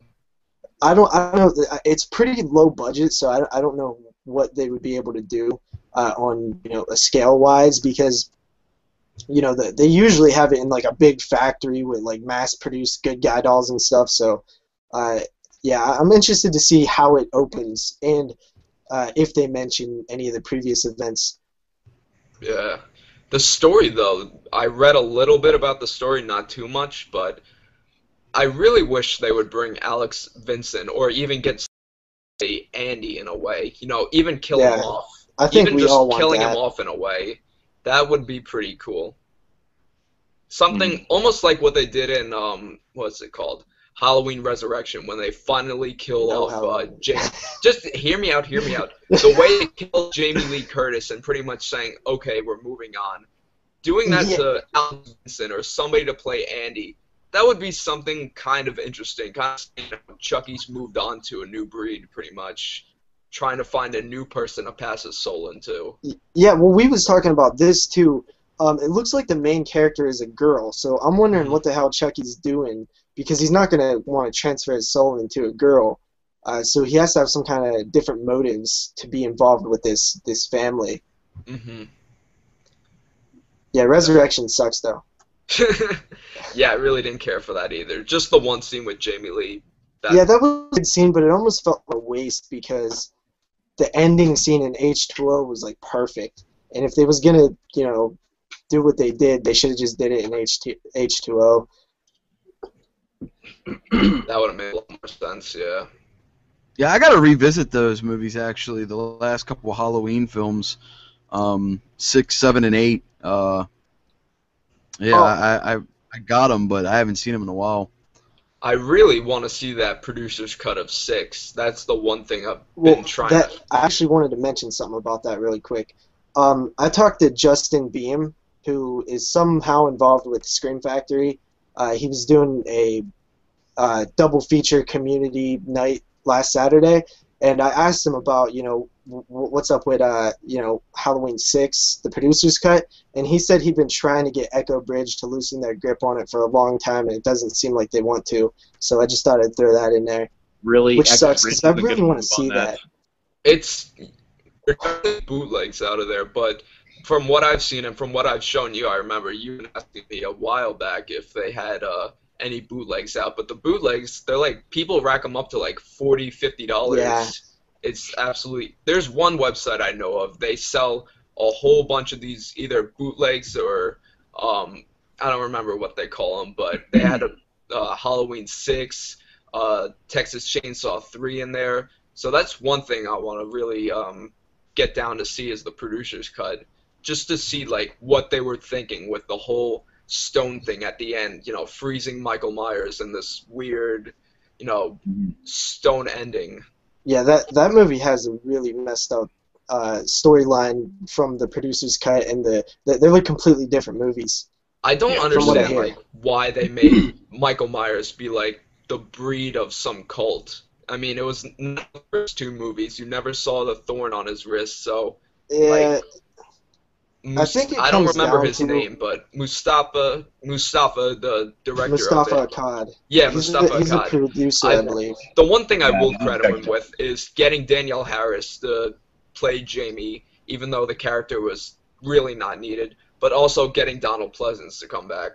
I don't. I don't know. It's pretty low budget, so I, I don't know what they would be able to do uh, on you know a scale wise because you know the, they usually have it in like a big factory with like mass produced good guy dolls and stuff. So uh, yeah, I'm interested to see how it opens and uh, if they mention any of the previous events. Yeah. The story, though, I read a little bit about the story, not too much, but I really wish they would bring Alex Vincent or even get say, Andy in a way. You know, even kill him Yeah. off. I think Even we just all want killing that. him off in a way. That would be pretty cool. Something almost like what they did in, um, what's it called? Halloween Resurrection, when they finally kill No off uh, Halloween. Jamie. Just hear me out, hear me out. The way they killed Jamie Lee Curtis and pretty much saying, okay, we're moving on. Doing that Yeah. to Alex Vincent or somebody to play Andy, that would be something kind of interesting. Kind of, you know, Chucky's moved on to a new breed, pretty much. Trying to find a new person to pass his soul into. Yeah, well, we was talking about this too. Um, it looks like the main character is a girl, so I'm wondering Mhm. what the hell Chucky's doing because he's not gonna want to transfer his soul into a girl. Uh, so he has to have some kind of different motives to be involved with this this family. hmm Yeah, Resurrection sucks though. Yeah, I really didn't care for that either. Just the one scene with Jamie Lee. That, Yeah, that was a good scene, but it almost felt like a waste because the ending scene in H two O was like perfect. And if they was gonna, you know, do what they did, they should have just did it in H two O. that would have made a lot more sense, yeah. Yeah, I gotta revisit those movies actually. The last couple of Halloween films, um, six, seven, and eight. Uh, yeah, Oh. I, I I got them, but I haven't seen them in a while. I really want to see that producer's cut of six. That's the one thing I've Well, been trying that to... I actually wanted to mention something about that really quick. Um, I talked to Justin Beam, who is somehow involved with Scream Factory. Uh, he was doing a uh, double feature community night last Saturday, and I asked him about, you know, w- what's up with, uh, you know, Halloween six, the producer's cut, and he said he'd been trying to get Echo Bridge to loosen their grip on it for a long time, and it doesn't seem like they want to. So I just thought I'd throw that in there, Really, which Echo sucks Bridge because I is a good really want to move see on that. It's... There's definitely bootlegs out of there, but from what I've seen and from what I've shown you, I remember you asking me a while back if they had uh, any bootlegs out, but the bootlegs, they're like, people rack them up to like forty dollars, fifty dollars. Yeah. It's absolutely... There's one website I know of, they sell a whole bunch of these either bootlegs or, um, I don't remember what they call them, but they had a uh, Halloween six, uh, Texas Chainsaw three in there. So that's one thing I want to really um, get down to see is the producer's cut, just to see like what they were thinking with the whole stone thing at the end, you know, freezing Michael Myers in this weird, you know, stone ending. Yeah, that that movie has a really messed up uh, storyline from the producer's cut, and the they're like completely different movies. I don't Yeah, from what I understand hear. like why they made Michael Myers be like the breed of some cult. I mean, it was not the first two movies. You never saw the thorn on his wrist, so Yeah, Mus- think it I don't comes remember down his to- name, but Mustafa Mustafa, the director Mustafa of it. Akkad. Yeah, he's Mustafa a, he's a Akkad. producer, I, I- believe. The one thing I Yeah, will he's credit him big. with is getting Danielle Harris to play Jamie, even though the character was really not needed, but also getting Donald Pleasance to come back.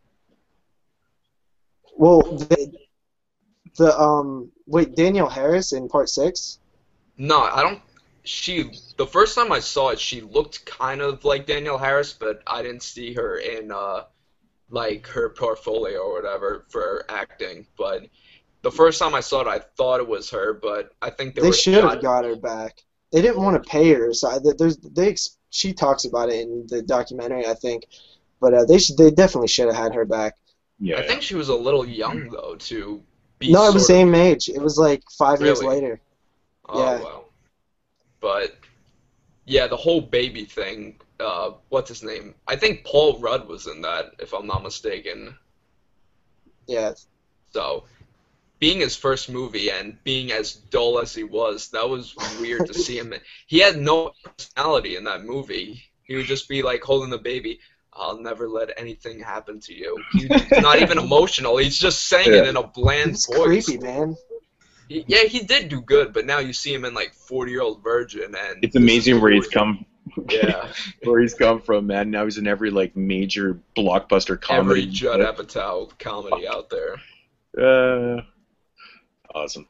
Well, the, the um wait, Danielle Harris in part six. No, I don't. She the first time I saw it, she looked kind of like Danielle Harris, but I didn't see her in uh, like her portfolio or whatever for acting, but the first time I saw it, I thought it was her, but I think they, They were should have shot. got her back. They didn't want to pay her, so I- there's they ex- she talks about it in the documentary, I think. But uh, they should, they definitely should have had her back. Yeah. I think she was a little young though to be. No, it was sort of- same age. It was like five years Really? later. Oh, Yeah. well. But yeah, the whole baby thing. Uh, what's his name? I think Paul Rudd was in that, if I'm not mistaken. Yeah. So, being his first movie and being as dull as he was, that was weird to see him. He had no personality in that movie. He would just be like holding the baby. I'll never let anything happen to you. He's not even emotional. He's just saying it in a bland It's voice. creepy, man. He- yeah, he did do good, but now you see him in like forty-year-old virgin, and It's amazing where he's come. Yeah, Where he's come from, man. Now he's in every like major blockbuster comedy. every Judd Apatow comedy out there. Uh, awesome.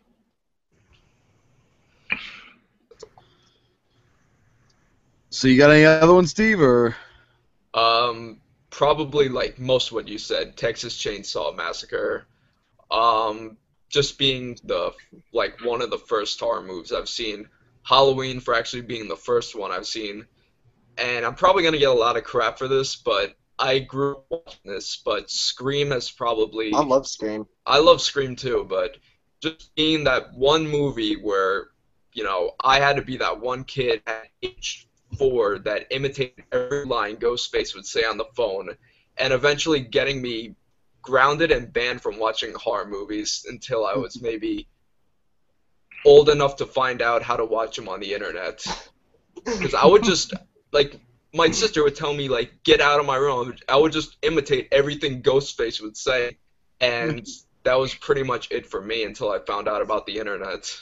So you got any other ones, Steve, or? Um, probably like most of what you said, Texas Chainsaw Massacre. Um, just being the like one of the first horror movies I've seen. Halloween for actually being the first one I've seen. And I'm probably gonna get a lot of crap for this, but I grew up watching this. But Scream has probably. I love Scream. I love Scream too, but just being that one movie where, you know, I had to be that one kid at age four that imitated every line Ghostface would say on the phone, and eventually getting me grounded and banned from watching horror movies until I was maybe old enough to find out how to watch them on the internet. Because I would just, like, my sister would tell me, like, get out of my room. I would just imitate everything Ghostface would say, and that was pretty much it for me until I found out about the internet.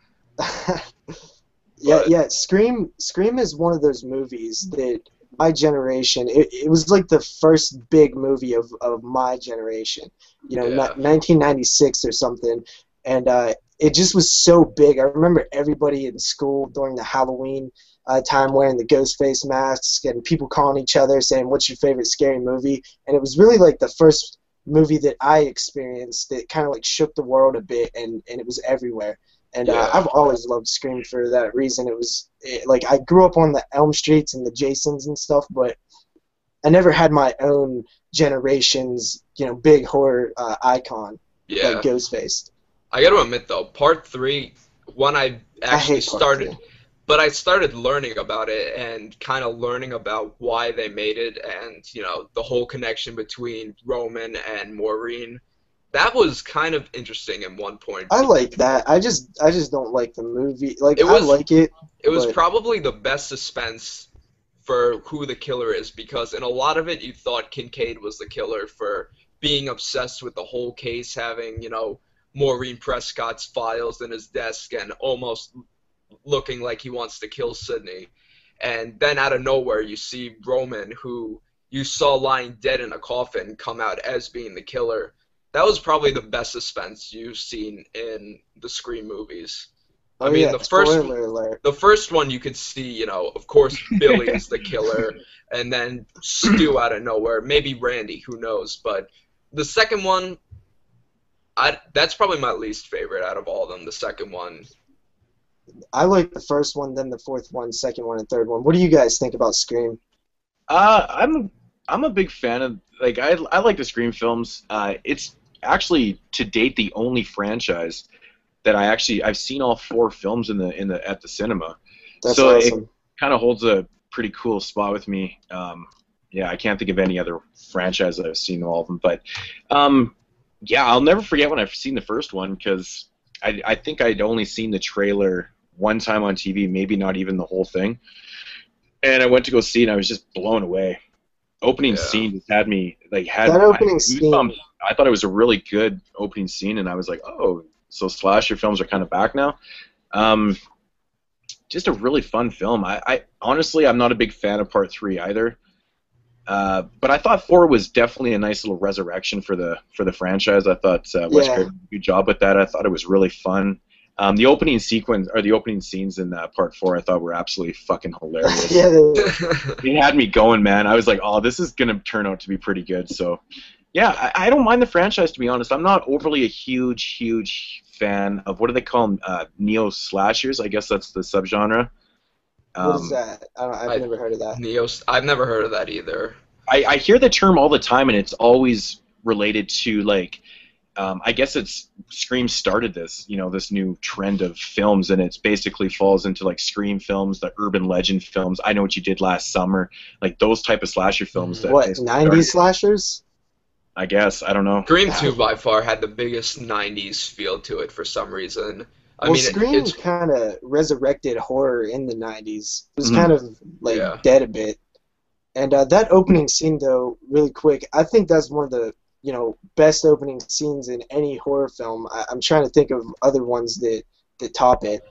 Yeah, But- yeah. Scream, Scream is one of those movies that my generation. It, it was like the first big movie of, of my generation. You know, Yeah. ni- nineteen ninety-six or something, and uh, it just was so big. I remember everybody in school during the Halloween uh, time wearing the ghost face masks and people calling each other saying, "What's your favorite scary movie?" And it was really like the first movie that I experienced that kind of like shook the world a bit, and, and it was everywhere. And uh, Yeah. I've always loved Scream for that reason. It was it, like I grew up on the Elm Streets and the Jasons and stuff, but I never had my own generation's you know big horror uh, icon Yeah. like Ghostface. I gotta admit though, part three, when I actually hate part started, three. but I started learning about it and kind of learning about why they made it, and you know the whole connection between Roman and Maureen. That was kind of interesting at one point. I like that. I just I just don't like the movie. Like It was- I like it. It was but- probably the best suspense for who the killer is, because in a lot of it you thought Kincaid was the killer for being obsessed with the whole case, having, you know, Maureen Prescott's files in his desk and almost looking like he wants to kill Sidney. And then out of nowhere you see Roman, who you saw lying dead in a coffin, come out as being the killer. That was probably the best suspense you've seen in the Scream movies. Oh, I mean, yeah, the first spoiler alert. the first one you could see, you know, of course Billy is the killer, and then Stu out of nowhere, maybe Randy, who knows. But the second one, I that's probably my least favorite out of all of them. The second one, I like the first one, then the fourth one, second one, and third one. What do you guys think about Scream? Uh, I'm I'm a big fan of like I I like the Scream films. Uh, it's actually to date the only franchise that I actually I've seen all four films in the in the at the cinema. That's So it- awesome. Kind of holds a pretty cool spot with me. Um, yeah, I can't think of any other franchise that I've seen all of them, but um, yeah, I'll never forget when I've seen the first one because I I think I'd only seen the trailer one time on T V, maybe not even the whole thing. And I went to go see it, and I was just blown away. Opening Yeah. scene just had me like had That opening I, had scene- goosebumps. I thought it was a really good opening scene, and I was like, oh, so slasher films are kind of back now. Um, just a really fun film. I, I honestly, I'm not a big fan of part three either. Uh, but I thought four was definitely a nice little resurrection for the for the franchise. I thought uh, Wes Yeah. Craven did a good job with that. I thought it was really fun. Um, the opening sequence or the opening scenes in uh, part four, I thought were absolutely fucking hilarious. Yeah, It had me going, man. I was like, oh, this is gonna turn out to be pretty good. So, yeah, I, I don't mind the franchise, to be honest. I'm not overly a huge, huge fan of, what do they call them? Uh, neo slashers. I guess that's the subgenre. Um, what is that? I don't, I've I- never heard of that. Neo. I've never heard of that either. I, I hear the term all the time, and it's always related to, like, um, I guess it's Scream started this, you know, this new trend of films, and it's basically falls into like Scream films, the urban legend films. I Know What You Did Last Summer, like those type of slasher films. That What, basically nineties started- slashers? I guess I don't know. Scream two by far had the biggest nineties feel to it for some reason. I well, mean, it- Scream it's kind of resurrected horror in the nineties. It was Mhm. kind of like Yeah. dead a bit. And uh, that opening scene, though, really quick, I think that's one of the you know best opening scenes in any horror film. I- I'm trying to think of other ones that that top it.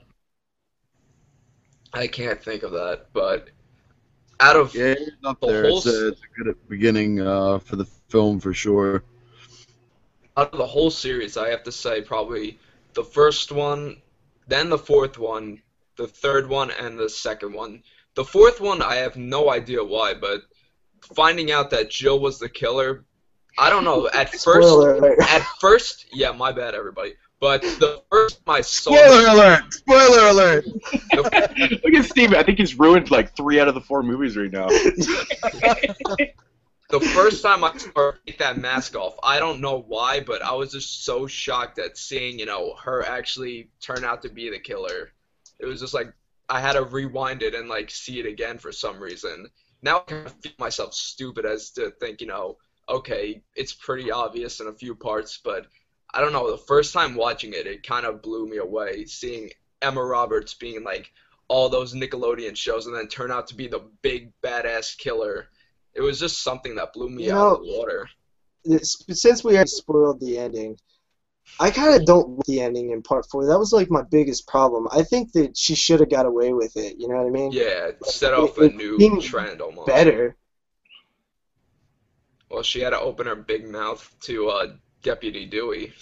I can't think of that, but out of Yeah, it's up The there. whole It's a, it's a good beginning uh, for the film for sure. out of the whole series, I have to say probably the first one, then the fourth one, the third one, and the second one. The fourth one, I have no idea why, but finding out that Jill was the killer, I don't know. At first, Spoiler alert. at first, yeah, my bad, everybody. But the first time I saw Spoiler alert! Spoiler alert! the, Look at Steve. I think he's ruined like three out of the four movies right now. the first time I saw her take that mask off, I don't know why, but I was just so shocked at seeing, you know, her actually turn out to be the killer. It was just like I had to rewind it and like see it again for some reason. Now I kind of feel myself stupid as to think, you know, okay, it's pretty obvious in a few parts, but I don't know. The first time watching it, it kind of blew me away, seeing Emma Roberts being like all those Nickelodeon shows and then turn out to be the big badass killer. It was just something that blew me You out of know, the water. This- Since we already spoiled the ending, I kind of don't like the ending in part four. That was like my biggest problem. I think that she should have got away with it. You know what I mean? Yeah, it set It- off a it new seemed trend almost. Better. Well, she had to open her big mouth to uh, Deputy Dewey.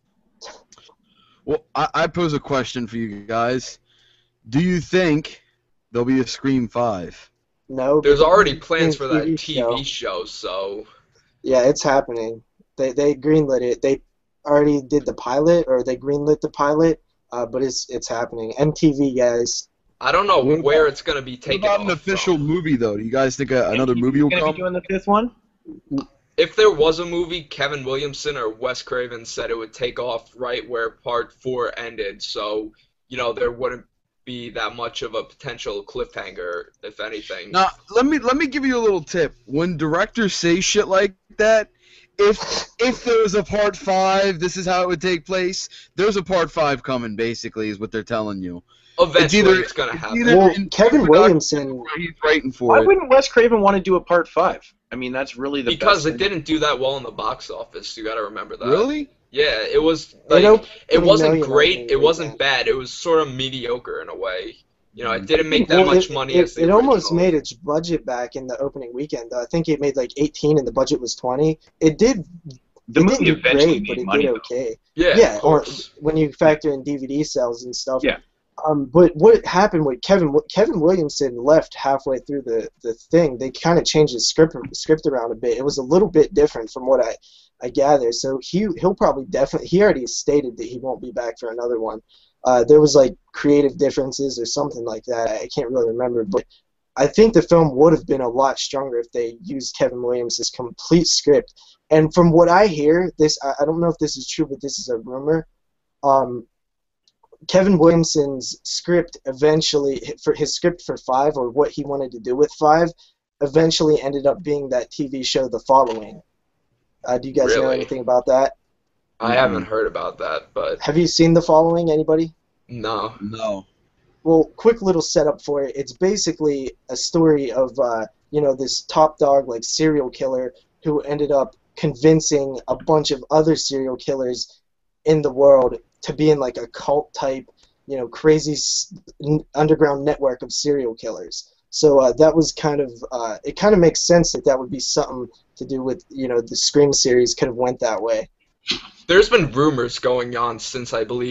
Well, I, I pose a question for you guys. Do you think there'll be a Scream five? No. There's but- already plans for that T V T show. V show, so Yeah, it's happening. They they greenlit it. They already did the pilot, or they greenlit the pilot. Uh, but it's it's happening. M T V guys. I don't know What where about- it's going to be What taken about an off official from. movie, though? Do you guys think a, another movie will Gonna come? be doing the fifth one? If there was a movie, Kevin Williamson or Wes Craven said it would take off right where part four ended, so, you know, there wouldn't be that much of a potential cliffhanger, if anything. Now, let me let me give you a little tip. When directors say shit like that, if if there was a part five, this is how it would take place. There's a part five coming. Basically, is what they're telling you. Eventually, either- it's going to it's happen. either- Well, in Kevin production, Williamson. or he's writing for Why it. wouldn't Wes Craven want to do a part five? I mean, that's really the Because best it thing. didn't do that well in the box office. You got to remember that. Really? Yeah, it was It like opened it a wasn't million great. opening It wasn't weekend. bad. It was sort of mediocre in a way. You know, it didn't make that Well, much it, money it, as the it almost original. made its budget back in the opening weekend. Though I think it made like eighteen, and the budget was twenty. It did. The it movie didn't do eventually great, but made it money, did though. okay. Yeah, Yeah, of or course. when you factor in D V D sales and stuff. Yeah. Um, but what happened with Kevin Kevin Williamson left halfway through the, the thing. They kind of changed his script script around a bit. It was a little bit different from what I, I gather. So he he'll probably definitely he already stated that he won't be back for another one. Uh, there was like creative differences or something like that. I can't really remember, but I think the film would have been a lot stronger if they used Kevin Williams' complete script. And from what I hear, this I, I don't know if this is true, but this is a rumor. Um, Kevin Williamson's script eventually, for his script for five, or what he wanted to do with five, eventually ended up being that T V show The Following. Uh, do you guys know Really? anything about that? I haven't heard about that, but Have you seen The Following, anybody? no. No. Well, quick little setup for it. It's basically a story of, uh, you know, this top dog, like, serial killer who ended up convincing a bunch of other serial killers in the world to be in, like, a cult-type, you know, crazy s- n- underground network of serial killers. So uh, that was kind of, uh, it kind of makes sense that that would be something to do with, you know, the Scream series could have went that way. There's been rumors going on since I believe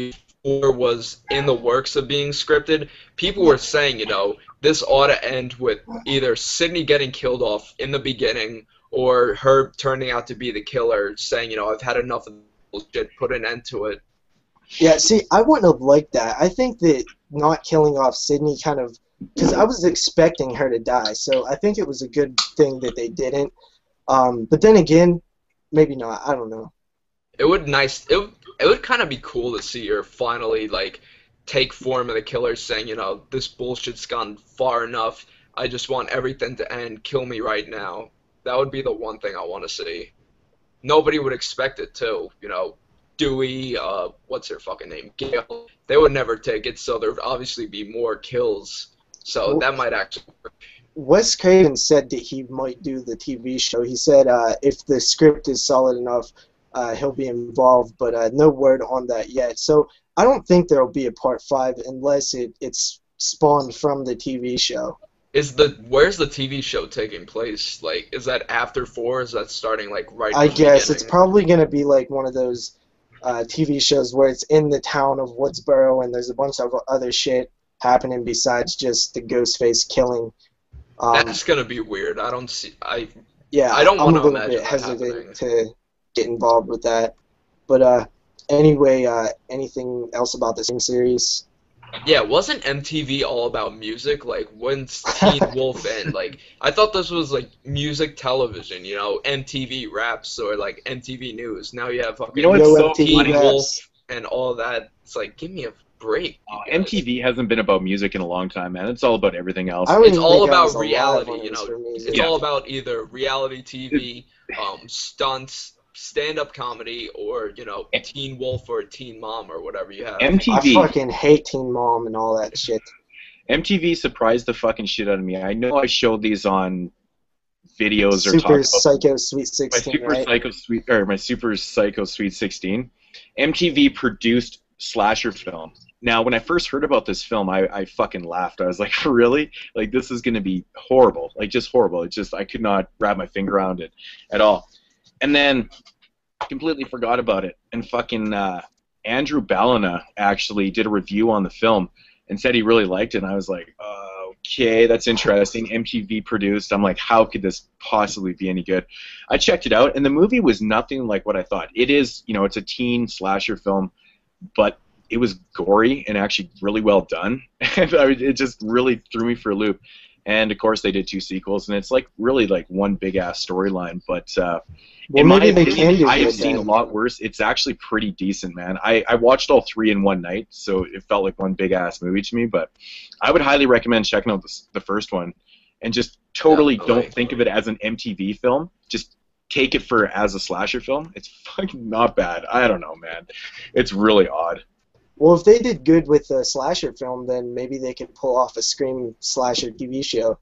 or was in the works of being scripted, people were saying, you know, this ought to end with either Sydney getting killed off in the beginning or her turning out to be the killer, saying, you know, I've had enough of this bullshit, put an end to it. Yeah, see, I wouldn't have liked that. I think that not killing off Sydney kind of, because I was expecting her to die, so I think it was a good thing that they didn't. Um, but then again, maybe not. I don't know. It would nice. It it would kind of be cool to see her finally like take form of the killer, saying, you know, this bullshit's gone far enough. I just want everything to end. Kill me right now. That would be the one thing I want to see. Nobody would expect it too. You know, Dewey. Uh, what's her fucking name? Gail. They would never take it, so there would obviously be more kills. So Well, that might actually work. Wes Craven said that he might do the T V show. He said uh, if the script is solid enough, uh, he'll be involved, but uh, no word on that yet. So I don't think there'll be a part five unless it, it's spawned from the T V show. Is the where's the T V show taking place? Like, is that after four? Or is that starting like right? I from the guess it's beginning? probably going to be like one of those uh, T V shows where it's in the town of Woodsboro and there's a bunch of other shit happening besides just the Ghostface killing. Um, That's gonna be weird. I don't see. I yeah, I don't I'm wanna a little imagine bit that hesitant happening. to get involved with that. But uh, anyway, uh, anything else about the same series? Yeah, wasn't M T V all about music? Like, when's Teen Wolf end? Like, I thought this was like music television. You know, M T V Raps or like M T V News. Now you have fucking You know what's No so M T V funny? Teen Wolf Raps. and all that. It's like, give me a break. Uh, you guys. M T V hasn't been about music in a long time, man. It's all about everything else. I wouldn't It's all think I was about alive reality, when it you was know. for music. It's Yeah. all about either reality T V, um, stunts, stand-up comedy, or you know, Teen Wolf or Teen Mom or whatever you have. I M T V, fucking hate Teen Mom and all that shit. M T V surprised the fucking shit out of me. I know I showed these on videos or Super talked about Psycho Sweet my sixteen, Super right? Psycho Sweet or my Super Psycho Sweet sixteen. M T V produced slasher film. Now, when I first heard about this film, I, I fucking laughed. I was like, really? Like, this is going to be horrible. Like, just horrible. It's just, I could not wrap my finger around it at all. And then, completely forgot about it. And fucking uh, Andrew Ballina actually did a review on the film and said he really liked it. And I was like, uh, okay, that's interesting. M T V produced. I'm like, how could this possibly be any good? I checked it out, and the movie was nothing like what I thought. It is, you know, it's a teen slasher film, but it was gory and actually really well done. And I mean, it just really threw me for a loop. And of course, they did two sequels, and it's like really like one big ass storyline. But uh, Well, in my maybe they opinion, can do I have good seen a then. lot worse. It's actually pretty decent, man. I, I watched all three in one night, so it felt like one big ass movie to me. But I would highly recommend checking out the, the first one, and just totally Definitely. don't think of it as an M T V film. Just take it for as a slasher film. It's fucking not bad. I don't know, man. It's really odd. Well, if they did good with the slasher film, then maybe they could pull off a Scream slasher T V show.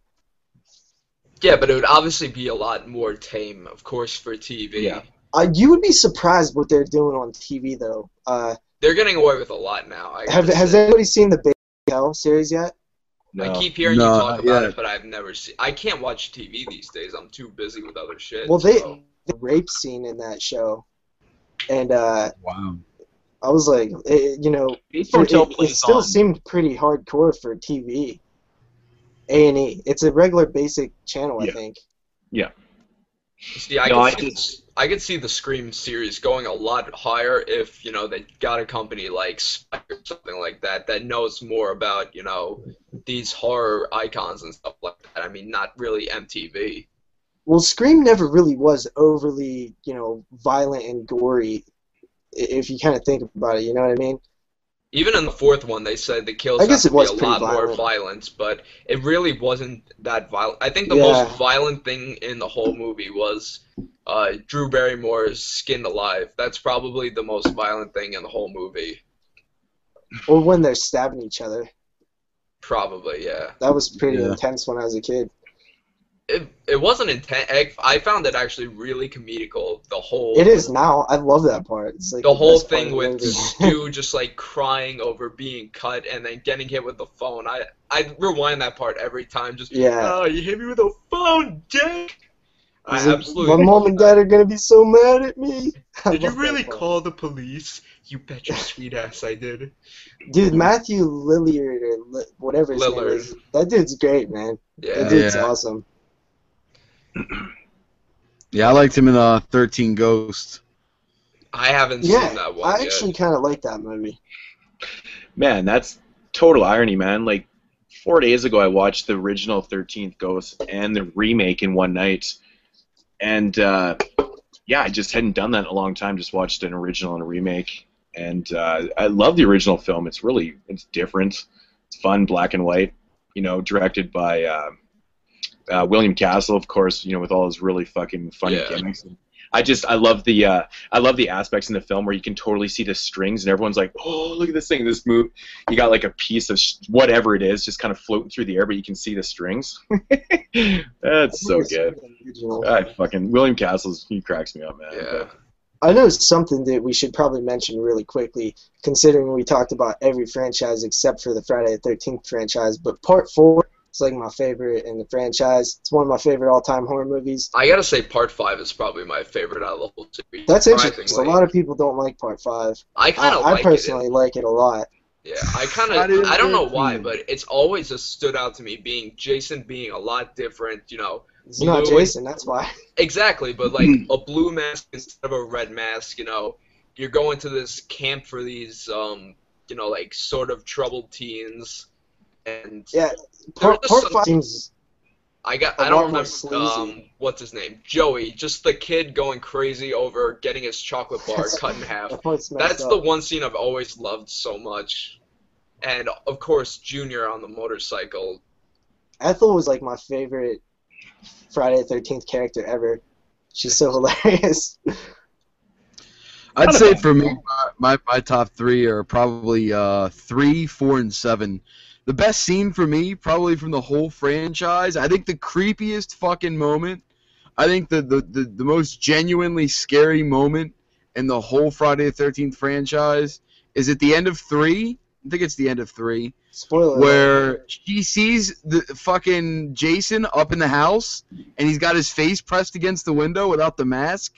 Yeah, but it would obviously be a lot more tame, of course, for T V. Yeah. Uh, you would be surprised what they're doing on T V, though. Uh, They're getting away with a lot now. I have gotta has say. anybody seen the Big Hell series yet? I No. keep hearing No, you talk not about yet. it, but I've never seen. I can't watch T V these days. I'm too busy with other shit. Well, they so. the rape scene in that show, and uh, Wow. I was like, it, you know, Please for- don't tell it, it Plays still On. seemed pretty hardcore for T V. A and E. It's a regular basic channel, I Yeah. think. See, I No, could I see, just- I could see the Scream series going a lot higher if, you know, they got a company like Spike or something like that that knows more about, you know, these horror icons and stuff like that. I mean, not really M T V. Well, Scream never really was overly, you know, violent and gory, i- if you kind of think about it. You know what I mean? Even in the fourth one, they said the kills I guess have it to be was a pretty lot more violent. violent, but it really wasn't that violent. I think the Yeah. most violent thing in the whole movie was uh, Drew Barrymore's skinned alive. That's probably the most violent thing in the whole movie. Or when they're stabbing each other. Probably, yeah. That was pretty Yeah. intense when I was a kid. It, it wasn't intense. I, I found it actually really comedical. The whole It is now. I love that part. It's like the whole best part thing of the with movie. Stu just like crying over being cut and then getting hit with the phone. I I rewind that part every time. Just Yeah. oh, you hit me with a phone, Jake. I He's like, absolutely. my mom and dad are gonna be so mad at me. I Did you love that really part. call the police? You bet your sweet ass I did. Dude, Matthew Lillard or Li- whatever his Lillard. name is, that dude's great, man. Yeah. That dude's Yeah. awesome. Yeah, I liked him in uh, thirteen Ghosts. I haven't Yeah, seen that one I yet. actually kind of like that movie. Man, that's total irony, man. Like four days ago, I watched the original thirteenth Ghost and the remake in one night, and uh, yeah, I just hadn't done that in a long time. Just watched an original and a remake, and uh, I love the original film. It's really it's different. It's fun, black and white. You know, directed by uh, uh, William Castle, of course. You know, with all his really fucking funny Yeah. gimmicks. I just I love the uh, I love the aspects in the film where you can totally see the strings and everyone's like, oh, look at this thing, this move. You got like a piece of sh- whatever it is just kind of floating through the air, but you can see the strings. That's so good. I fucking William Castle's he cracks me up, man. Yeah. I know something that we should probably mention really quickly, considering we talked about every franchise except for the Friday the thirteenth franchise, but Part four is like my favorite in the franchise. It's one of my favorite all-time horror movies. I gotta say, Part Five is probably my favorite out of the whole series. That's interesting, 'cause a surprisingly. lot of people don't like Part five. I kind of I, like I personally it. like it a lot. Yeah, I kind I of. didn't I don't know think why, so. but it's always just stood out to me being Jason being a lot different. You know, It's not Blue- Jason, that's why. exactly, but like a blue mask instead of a red mask. You know, you're going to this camp for these, um, you know, like sort of troubled teens, and Yeah, Part, There's part some- five seems... I got. a I don't lot more remember. sleazy. Um, what's his name? Joey, just the kid going crazy over getting his chocolate bar cut in half. That part's messed That's up. the one scene I've always loved so much. And of course, Junior on the motorcycle. Ethel was like my favorite Friday the thirteenth character ever. She's so hilarious. I'd Not a say bad for me, film. my, my, my top three are probably uh, three, four, and seven. The best scene for me, probably from the whole franchise, I think the creepiest fucking moment, I think the, the, the, the most genuinely scary moment in the whole Friday the thirteenth franchise is at the end of three. I think it's the end of three. Spoiler. alert. Where she sees the fucking Jason up in the house, and he's got his face pressed against the window without the mask.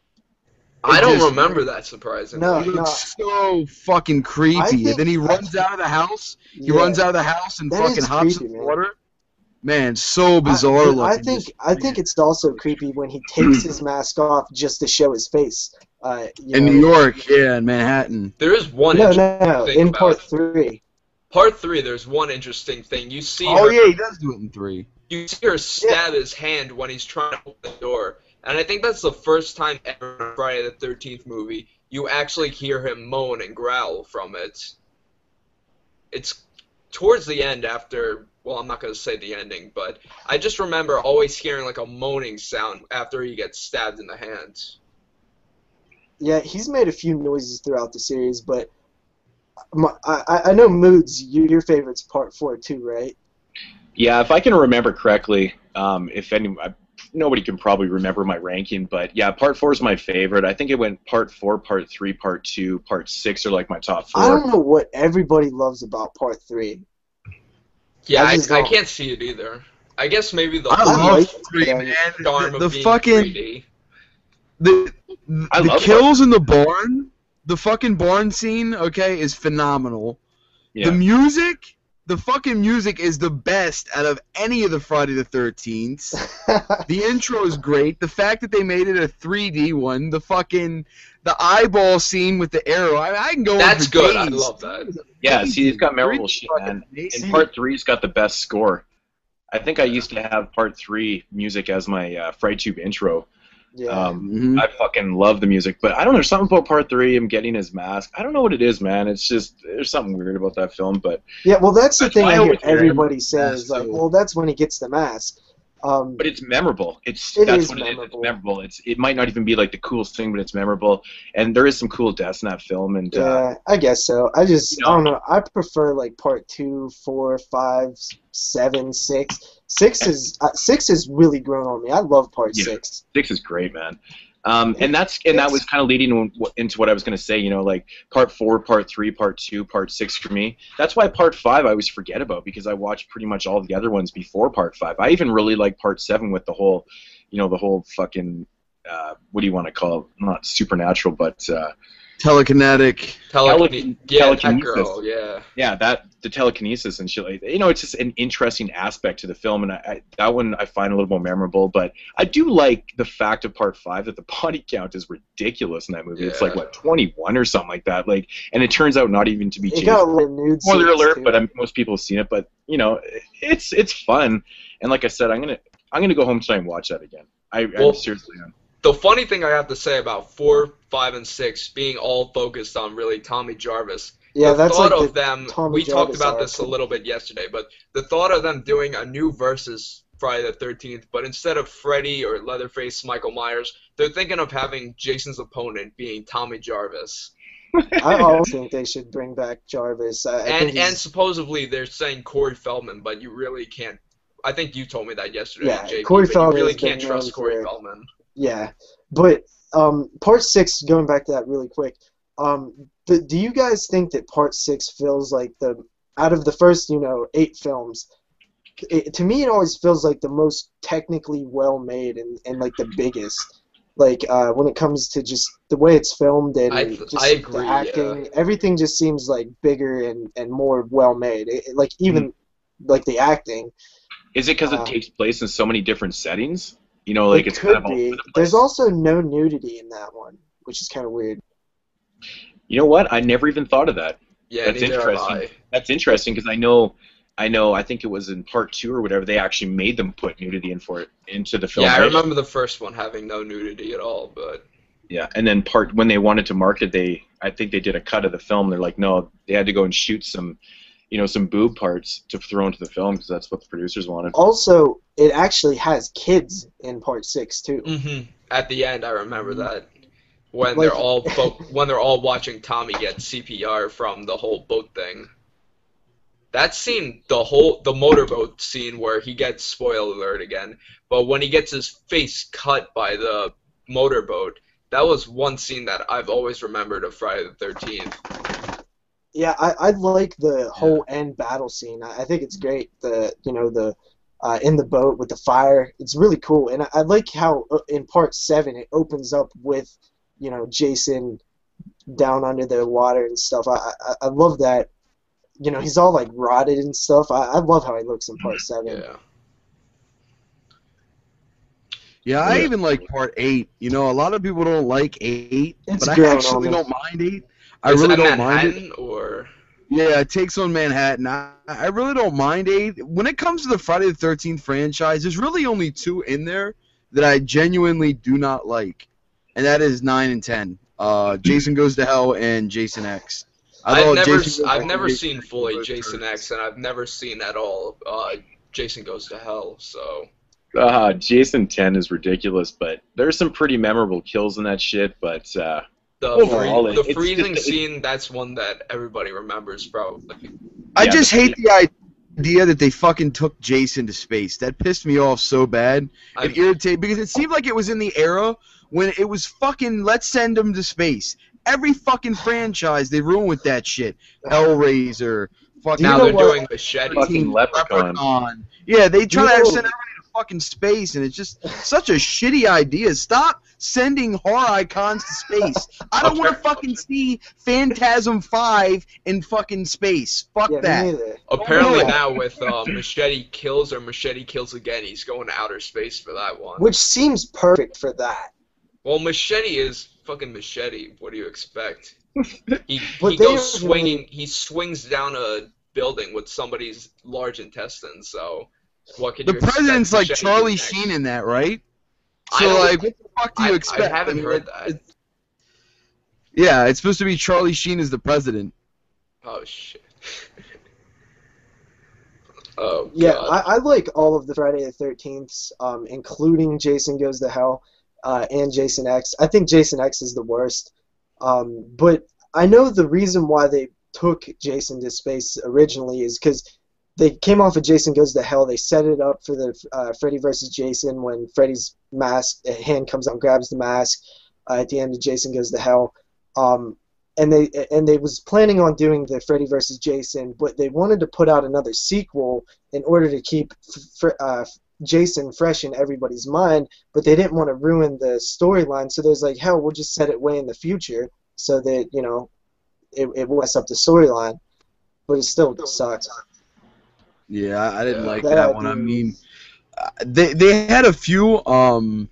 I It don't just- remember that surprisingly. No. He looks so fucking I creepy, think- and then he I runs think- out of the house. He Yeah. runs out of the house and That fucking is hops creepy, in the man. water. Man, so bizarre I, looking. I think just- I think it's also creepy when he takes his mask off just to show his face. Uh, you in know. New York, yeah, in Manhattan. There is one No, interesting no, no. thing In about part three. part three. There's one interesting thing. You see Oh her, yeah, he does do it in three. you see her stab his hand when he's trying to open the door, and I think that's the first time ever in a Friday the thirteenth movie you actually hear him moan and growl from it. It's towards the end after. Well, I'm not going to say the ending, but I just remember always hearing like a moaning sound after he gets stabbed in the hand. Yeah, he's made a few noises throughout the series, but my, I I know Moods. You, your favorite's part four too, right? Yeah, if I can remember correctly, um, if any, I, nobody can probably remember my ranking, but yeah, part four is my favorite. I think it went part four, part three, part two, part six are like my top four. I don't know what everybody loves about part three. Yeah, I I, just I, don't- can't see it either. I guess maybe the I I love like three, it. man. charm The, of the being fucking three D. the I the love kills in the barn, the fucking barn scene, okay, is phenomenal. Yeah. The music, the fucking music is the best out of any of the Friday the thirteenth. The intro is great. The fact that they made it a three D one, the fucking the eyeball scene with the arrow. I, I can go on That's for good. I days. love that. Yeah, see, it's got memorable Three's shit, fucking man. amazing. And part three's got the best score. I think I used to have part three music as my uh, FrightTube intro. yeah. Um, Mhm. I fucking love the music, but I don't know. There's something about part three. Him getting his mask. I don't know what it is, man. It's just there's something weird about that film. But yeah, well, that's the That's thing why I I hear always wear everybody say mask, is like, too. well, that's when he gets the mask. Um, but it's memorable. It's It that's is what it is. It's memorable. memorable. It's it might not even be like the coolest thing, but it's memorable. And there is some cool deaths in that film. And uh, yeah, I guess so. I just, you I don't know. know. I prefer like part two, four, five, seven, six. Six is uh, six has really grown on me. I love part Yeah. six. six is great, man. Um, and that's and that was kind of leading into what I was going to say. You know, like part four, part three, part two, part six for me. That's why part five I always forget about because I watched pretty much all the other ones before part five. I even really like part seven with the whole, you know, the whole fucking uh, what do you want to call it? Not supernatural, but uh, telekinetic. Telekine- yeah, that telekinesis. girl, yeah. Yeah, that the telekinesis and shit. Like, you know, it's just an interesting aspect to the film, and I, I, that one I find a little more memorable. But I do like the fact of part five that the body count is ridiculous in that movie. Yeah. It's like what twenty-one or something like that. Like, and it turns out not even to be. It Jason. got a little nude Spoiler scenes, alert, too. but um, most people have seen it. But you know, it's it's fun, and like I said, I'm gonna I'm gonna go home tonight and watch that again. I, Well, I seriously am. The funny thing I have to say about four, five, and six being all focused on really Tommy Jarvis. Yeah, the that's thought like of the them. Tommy We talked Jarvis about arc. this a little bit yesterday, but the thought of them doing a new versus Friday the thirteenth, but instead of Freddy or Leatherface, Michael Myers, they're thinking of having Jason's opponent being Tommy Jarvis. I always think they should bring back Jarvis. I, I And think he's- and supposedly they're saying Corey Feldman, but you really can't. I think you told me that yesterday, Yeah, J P, Corey but Feldman you really has been can't trust known Corey for- Feldman. yeah, but um, part six. Going back to that really quick. Um, the, do you guys think that part six feels like the out of the first, you know, eight films? It, to me, it always feels like the most technically well made and, and like the biggest. Like uh, when it comes to just the way it's filmed and I- just I agree, the acting, yeah. everything just seems like bigger and, and more well made. It, it- like even like the acting. Is it because uh, it takes place in so many different settings? You know, like it it's could kind of all be. over the place. There's also no nudity in that one, which is kind of weird. You know what? I never even thought of that. Yeah, That's neither have interesting. I. That's interesting because I know, I know. I think it was in part two or whatever. They actually made them put nudity in for it into the film. Yeah, I right? remember the first one having no nudity at all, but Yeah, and then part when they wanted to market, they I think they did a cut of the film. They're like, no, they had to go and shoot some, you know, some boob parts to throw into the film because that's what the producers wanted. Also, it actually has kids in part six too. hmm at the end, I remember that when Like- they're all fo- when they're all watching Tommy get C P R from the whole boat thing. That scene, the whole the motorboat scene where he gets spoiler alert again, but when he gets his face cut by the motorboat, that was one scene that I've always remembered of Friday the thirteenth. Yeah, I, I like the whole end battle scene. I, I think it's great. The you know the uh, in the boat with the fire. It's really cool, and I, I like how uh, in part seven it opens up with you know Jason down under the water and stuff. I I, I love that. You know he's all like rotted and stuff. I, I love how he looks in part seven. Yeah. Yeah, I Yeah. even like part eight. You know, a lot of people don't like eight, It's but I grown on actually me. don't mind eight. I Is really that don't mind it. Manhattan or Yeah, it takes on Manhattan. I, I really don't mind eight. When it comes to the Friday the thirteenth franchise, there's really only two in there that I genuinely do not like, and that is nine and ten. Uh, Jason Goes to Hell and Jason X. I I've thought never Jason s- Goes to I've Hell never and seen fully Goes to Jason Hell. X, and I've never seen at all uh, Jason Goes to Hell. So Uh, Jason ten is ridiculous, but there's some pretty memorable kills in that shit. But uh, the Overall, free, it- the it's freezing just- it- scene, that's one that everybody remembers probably. I Yeah, just but- hate the idea that they fucking took Jason to space. That pissed me off so bad. I'm- It irritated because it seemed like it was in the era when it was fucking let's send him to space. Every fucking franchise they ruin with that shit. Hellraiser, fucking now know they're what? doing Machete. Fucking Leprechaun. Leprechaun. Yeah, they try You to know- send everybody to fucking space, and it's just such a shitty idea. Stop sending horror icons to space. I don't want to fucking see Phantasm five in fucking space. Fuck Yeah, me that. neither. Apparently No. now with uh, Machete Kills or Machete Kills Again, he's going to outer space for that one. Which seems perfect for that. Well, Machete is fucking Machete. What do you expect? He, But he they goes originally- swinging. He swings down a building with somebody's large intestines. So what can The you expect president's like Machete to do Charlie next? Sheen in that, right? I So don't- like, what the fuck do you I, expect? I haven't mean, heard it- that. it- Yeah, it's supposed to be Charlie Sheen as the president. Oh shit. Oh Yeah, god. I, I like all of the Friday the thirteenths, um, including Jason Goes to Hell uh, and Jason X. I think Jason X is the worst. Um, but I know the reason why they took Jason to space originally is because they came off of Jason Goes to Hell. They set it up for the uh, Freddy versus Jason when Freddy's mask a hand comes out and grabs the mask uh, at the end of Jason Goes to Hell. Um, and they and they was planning on doing the Freddy versus Jason, but they wanted to put out another sequel in order to keep f- uh, Jason fresh in everybody's mind, but they didn't want to ruin the storyline, so there's like, hell, we'll just set it way in the future so that, you know, it, it will mess up the storyline, but it still sucks. Yeah, I, I didn't like That that one. I dude. mean, uh, they they had a few, um,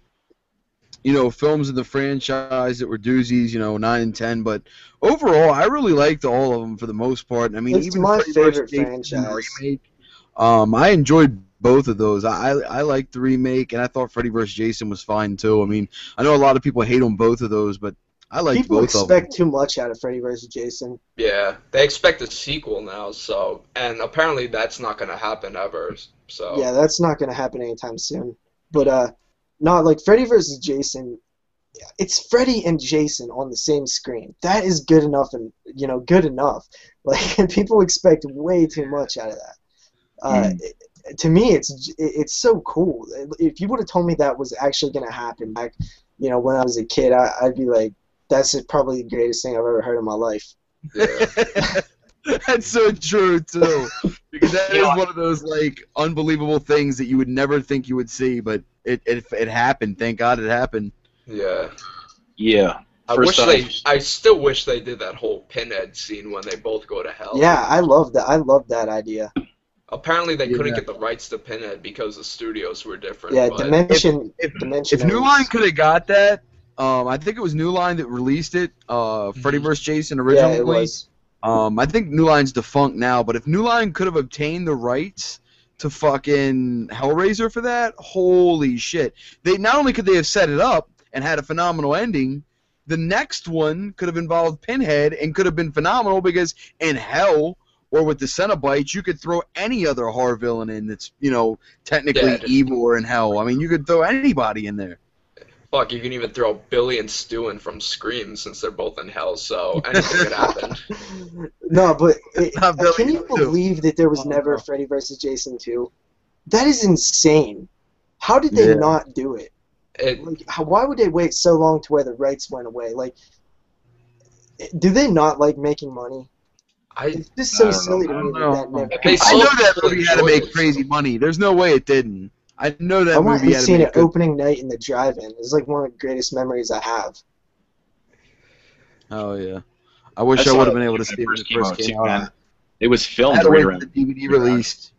you know, films in the franchise that were doozies, you know, nine and ten, but overall, I really liked all of them for the most part. I mean, It's even my Freddy versus favorite Jason franchise. remake, um, I enjoyed both of those. I I liked the remake, and I thought Freddy versus Jason was fine too. I mean, I know a lot of people hate on both of those, but I liked People both of them. expect too much out of Freddy versus Jason. Yeah, they expect a sequel now, so and apparently that's not gonna happen ever. So Yeah, that's not going to happen anytime soon. But uh, not like Freddy versus Jason. It's Freddy and Jason on the same screen. That is good enough, and you know, good enough. Like people expect way too much out of that. Uh, it, to me, it's it's so cool. If you would have told me that was actually going to happen back, you know, when I was a kid, I, I'd be like, that's probably the greatest thing I've ever heard in my life. yeah. That's so true too, because that is Yeah. one of those like unbelievable things that you would never think you would see, but it it, it happened. Thank God it happened. yeah. Yeah. I First wish they. off- I still wish they did that whole Pinhead scene when they both go to hell. Yeah, I love that. I love that idea. Apparently they couldn't Yeah. get the rights to Pinhead because the studios were different. Yeah, but Dimension. If Dimension. if New Line could have got that, um, I think it was New Line that released it. Uh, Freddy Mhm. versus Jason Yeah, originally. it was. Um, I think New Line's defunct now, but if New Line could have obtained the rights to fucking Hellraiser for that, holy shit! They not only could they have set it up and had a phenomenal ending, the next one could have involved Pinhead and could have been phenomenal because in Hell or with the Cenobites, you could throw any other horror villain in that's, you know, technically Dead. evil or in Hell. I mean, you could throw anybody in there. fuck, you can even throw Billy and Stu in from Scream since they're both in hell. So anything could happen. No, but it, Not Billy can you Sue. believe that there was Oh, never no. a Freddy versus Jason two? That is insane. How did they Yeah. not do it? It, Like, how, why would they wait so long to where the rights went away? Like, do they not like making money? I It's just I so don't know. silly to I me don't that know. that never They I happened. so- know that so movie had to enjoyed make it. crazy money. There's no way it didn't. I know that I went movie and had to seen make it good. opening night in the drive-in. It's like one of the greatest memories I have. Oh yeah. I wish I, saw would have it been able to when see it when it came first out, came too, out. man. It was I filmed had to right wait for around. the D V D right around- released.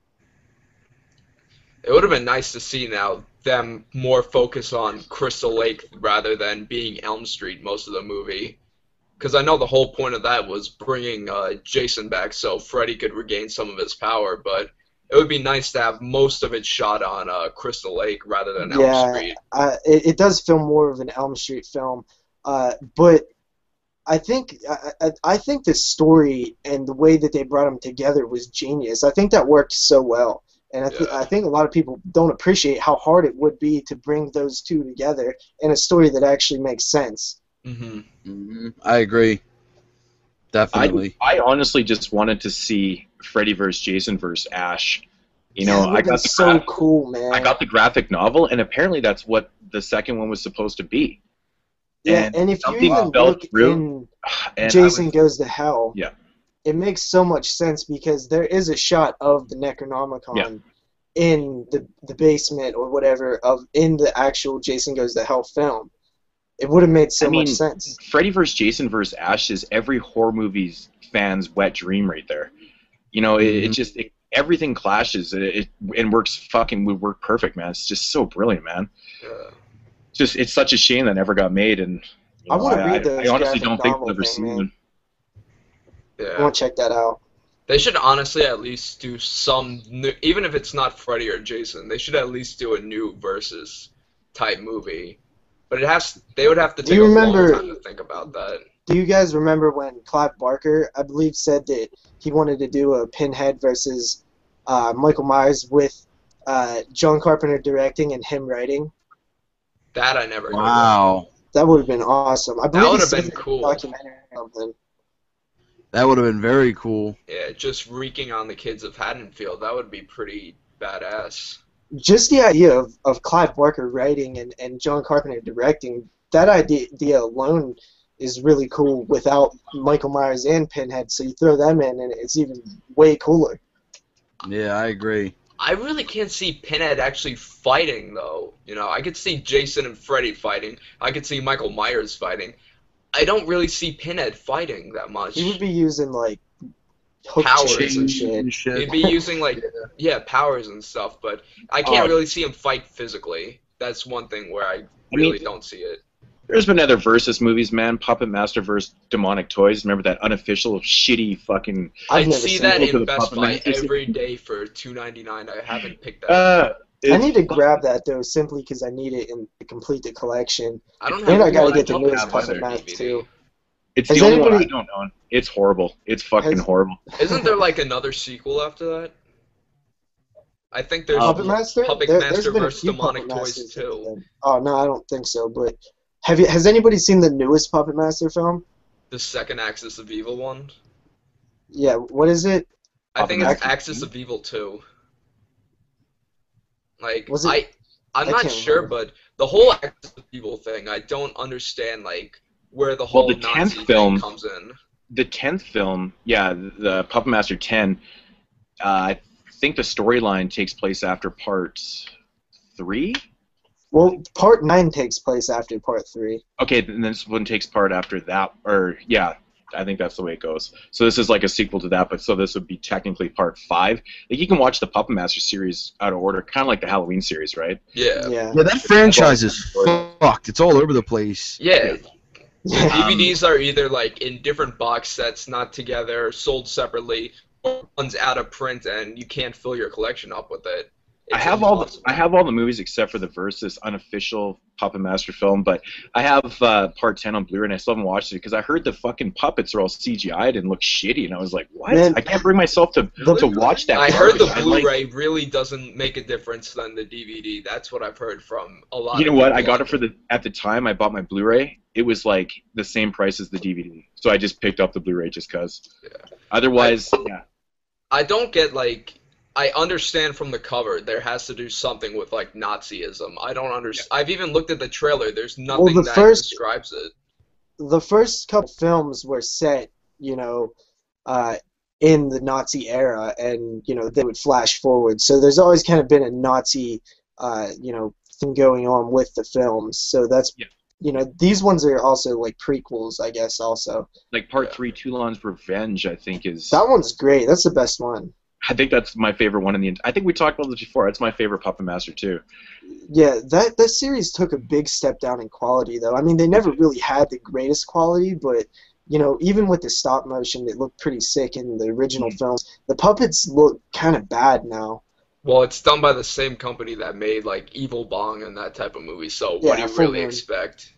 it would have been nice to see now them more focus on Crystal Lake rather than being Elm Street most of the movie. Because I know the whole point of that was bringing uh, Jason back so Freddy could regain some of his power, but it would be nice to have most of it shot on uh, Crystal Lake rather than Elm Yeah. Street. Uh, it, it does feel more of an Elm Street film, uh, but I think I, I, I think the story and the way that they brought them together was genius. I think that worked so well, and I, th- Yeah. I think a lot of people don't appreciate how hard it would be to bring those two together in a story that actually makes sense. hmm hmm I agree. Definitely. I, I honestly just wanted to see Freddy versus Jason versus Ash. You know, Yeah, it I would've been got the so graphic, cool, man. I got the graphic novel, and apparently that's what the second one was supposed to be. yeah, and and if you something even fell look through, in And I Jason was- Goes to Hell, Yeah. it makes so much sense because there is a shot of the Necronomicon Yeah. in the the basement or whatever of in the actual Jason Goes to Hell film. It would have made so I mean, much sense. Freddy versus Jason versus Ash is every horror movie's fan's wet dream right there. You know, it, it Mhm. just it, everything clashes. It, it and works fucking would work perfect, man. It's just so brilliant, man. Yeah. It's just it's such a shame that never got made, and you I know, wanna I, read I, those I honestly graphic don't think novel we'll ever thing, see man. one. I Yeah. want to check that out. They should honestly at least do some new, even if it's not Freddy or Jason, they should at least do a new versus type movie. But it has they would have to Do take you a remember- long time to think about that. Do you guys remember when Clive Barker, I believe, said that he wanted to do a Pinhead versus uh, Michael Myers with uh, John Carpenter directing and him writing? That I never heard Wow. That would have been awesome. I believe would he have said been it in a cool. documentary or something. That would have been very cool. Yeah, just reeking on the kids of Haddonfield. That would be pretty badass. Just the idea of, of Clive Barker writing and, and John Carpenter directing, that idea, idea alone is really cool without Michael Myers and Pinhead, so you throw them in and it's even way cooler. Yeah, I agree. I really can't see Pinhead actually fighting, though. You know, I could see Jason and Freddy fighting. I could see Michael Myers fighting. I don't really see Pinhead fighting that much. He would be using, like, hook Powers chains and and shit. shit. He'd be using, like, yeah, powers and stuff, but I can't Oh. really see him fight physically. That's one thing where I really mean- don't see it. There's been other versus movies, man. Puppet Master versus Demonic Toys. Remember that unofficial shitty fucking. I've I'd never see seen that it. Look at in the Best Puppet Buy Masters. every day for two ninety-nine. I haven't picked that. Uh, I it's- need to grab that, though, simply because I need it in, to complete the collection. I don't And have I gotta one. get the don't newest have Puppet their Master, D V D. too. It's Has the only one I anybody- don't own. It's horrible. It's fucking Has- horrible. Isn't there like another sequel after that? I think there's Puppet Master? Puppet There, Master there's been a versus few Demonic Puppet Toys Masters too. then. Oh, no, I don't think so, but have you? Has anybody seen the newest Puppet Master film? The second Axis of Evil one. Yeah, what is it? I think it's Puppet Master Axis of Evil two. Like Was it- I, I'm I not can't sure, remember. but the whole Axis of Evil thing, I don't understand like where the whole the Nazi tenth thing film- comes in. The tenth film, yeah, the Puppet Master ten. Uh, I think the storyline takes place after part three. Well, part nine takes place after part three. Okay, then this one takes part after that, or yeah, I think that's the way it goes. So this is like a sequel to that, but so this would be technically part five. Like you can watch the Puppet Master series out of order, kind of like the Halloween series, right? Yeah. Yeah. Yeah, that franchise is fucked. It's all over the place. Yeah. The Yeah. D V Ds are either like in different box sets, not together, sold separately, or one's out of print and you can't fill your collection up with it. I It's have all the impossible. I have all the movies except for the Versus unofficial Puppet Master film, but I have uh, part ten on Blu-ray and I still haven't watched it because I heard the fucking puppets are all C G I'd and look shitty, and I was like, what? Man, I can't bring myself to the- to watch that. I heard the garbage. I like- Blu-ray really doesn't make a difference than the D V D. That's what I've heard from a lot. You know of what? I people. got it for the at the time I bought my Blu-ray. It was like the same price as the D V D, so I just picked up the Blu-ray just cause. Yeah. Otherwise, yeah. I don't get like. I understand from the cover there has to do something with like Nazism. I don't understand. I've even looked at the trailer. There's nothing the that first- describes it. The first couple films were set, you know, uh, in the Nazi era, and you know they would flash forward. So there's always kind of been a Nazi, uh, you know, thing going on with the films. So that's, Yeah. you know, these ones are also like prequels, I guess. Also, Like part Yeah. three, Toulon's Revenge, I think is. that one's great. That's the best one. I think that's my favorite one in the. I think we talked about this before. It's my favorite Puppet Master too. Yeah, that that series took a big step down in quality, though. I mean, they never really had the greatest quality, but you know, even with the stop motion, it looked pretty sick in the original films. The puppets look kind of bad now. Well, it's done by the same company that made like Evil Bong and that type of movie. So what do Yeah, you full really on. expect?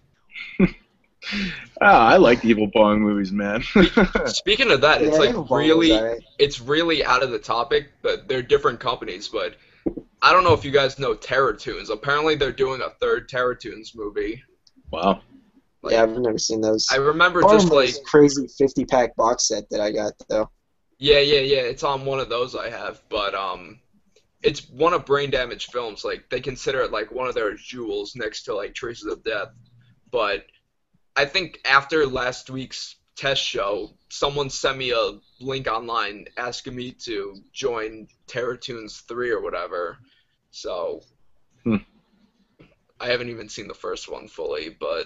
Ah, I like the Evil Bong movies, man. Speaking of that, it's Yeah, like Evil Bong was really, alright. it's really out of the topic. But they're different companies. But I don't know if you guys know Terror Toons. Apparently, they're doing a third Terror Toons movie. Wow. Like, Yeah, I've never seen those. I remember Or just my like, crazy fifty pack box set that I got, though. yeah, yeah, yeah. It's on one of those I have, but um, it's one of Brain Damage Films. Like they consider it like one of their jewels next to like Traces of Death. But I think after last week's test show, someone sent me a link online asking me to join Terror Toons three or whatever. So Hmm. I haven't even seen the first one fully, but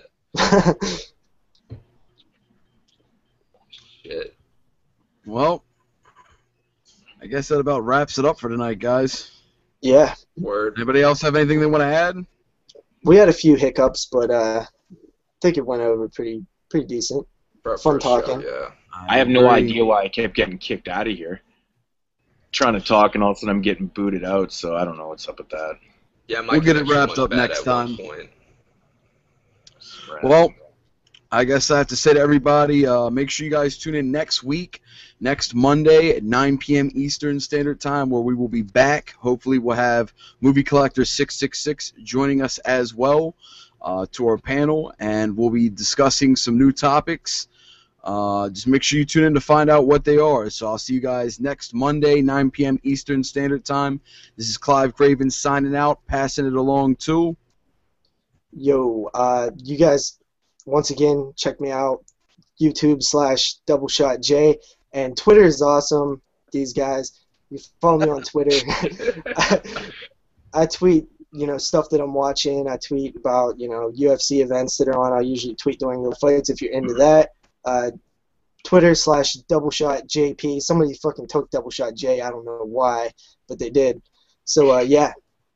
shit. Well, I guess that about wraps it up for tonight, guys. Yeah, Word. Anybody else have anything they want to add? we had a few hiccups, but uh, I think it went over pretty pretty decent. For a Fun first show, talking. yeah. I have no agree. idea why I kept getting kicked out of here. Trying to talk and all of a sudden I'm getting booted out, so I don't know what's up with that. Yeah, my We'll get it connection wrapped was up bad next at one time. point. Well, I guess I have to say to everybody, uh, make sure you guys tune in next week, next Monday at nine p.m. Eastern Standard Time, where we will be back. Hopefully we'll have Movie Collector six six six joining us as well uh, to our panel, and we'll be discussing some new topics. Uh, just make sure you tune in to find out what they are. So I'll see you guys next Monday, nine p m Eastern Standard Time. This is Clive Craven signing out, passing it along to... Yo, uh, you guys, once again, check me out, YouTube slash DoubleShotJ, and Twitter is awesome, these guys. You follow me on Twitter. I, I tweet, you know, stuff that I'm watching. I tweet about, you know, U F C events that are on. I usually tweet during the fights if you're into that. Uh, Twitter slash DoubleShotJP. Somebody fucking took DoubleShotJ. I don't know why, but they did. So, uh, yeah.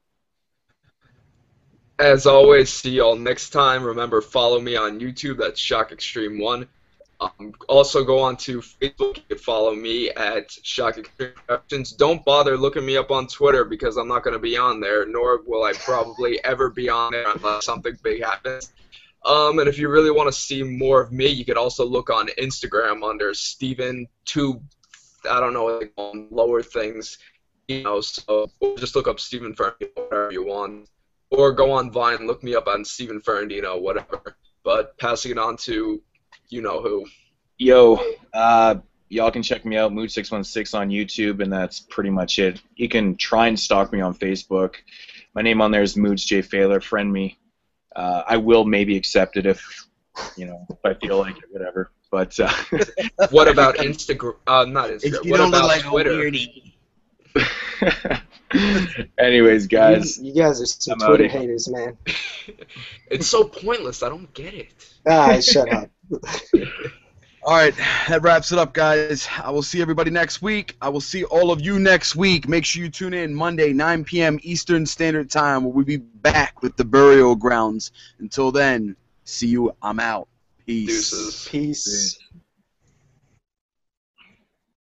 As always, see y'all next time. Remember, follow me on YouTube. That's Shock Extreme one. Um, also, go on to Facebook. You can follow me at Shock Extreme Productions. Don't bother looking me up on Twitter because I'm not going to be on there, nor will I probably ever be on there unless something big happens. Um, and if you really want to see more of me, you could also look on Instagram under Steven two, I don't know what they call them, lower things, you know, so just look up Steven Ferrandino, whatever you want. Or go on Vine, look me up on Steven Ferrandino, whatever. But passing it on to you know who. Yo, uh, y'all can check me out, Mood six one six on YouTube, and that's pretty much it. You can try and stalk me on Facebook. My name on there is Moods J Failer. Friend me. Uh, I will maybe accept it if, you know, if I feel like it, whatever. But uh, what about Instagram? Uh, not Instagram. If you what don't about look like Twitter? a weirdie. Anyways, guys. You, you guys are some I'm Twitter outie. haters, man. It's so pointless. I don't get it. Ah, shut up. All right, that wraps it up, guys. I will see everybody next week. I will see all of you next week. Make sure you tune in Monday, nine p m Eastern Standard Time, where we'll be back with the Burial Grounds. Until then, see you. I'm out. Peace. Deuces. Peace. Peace.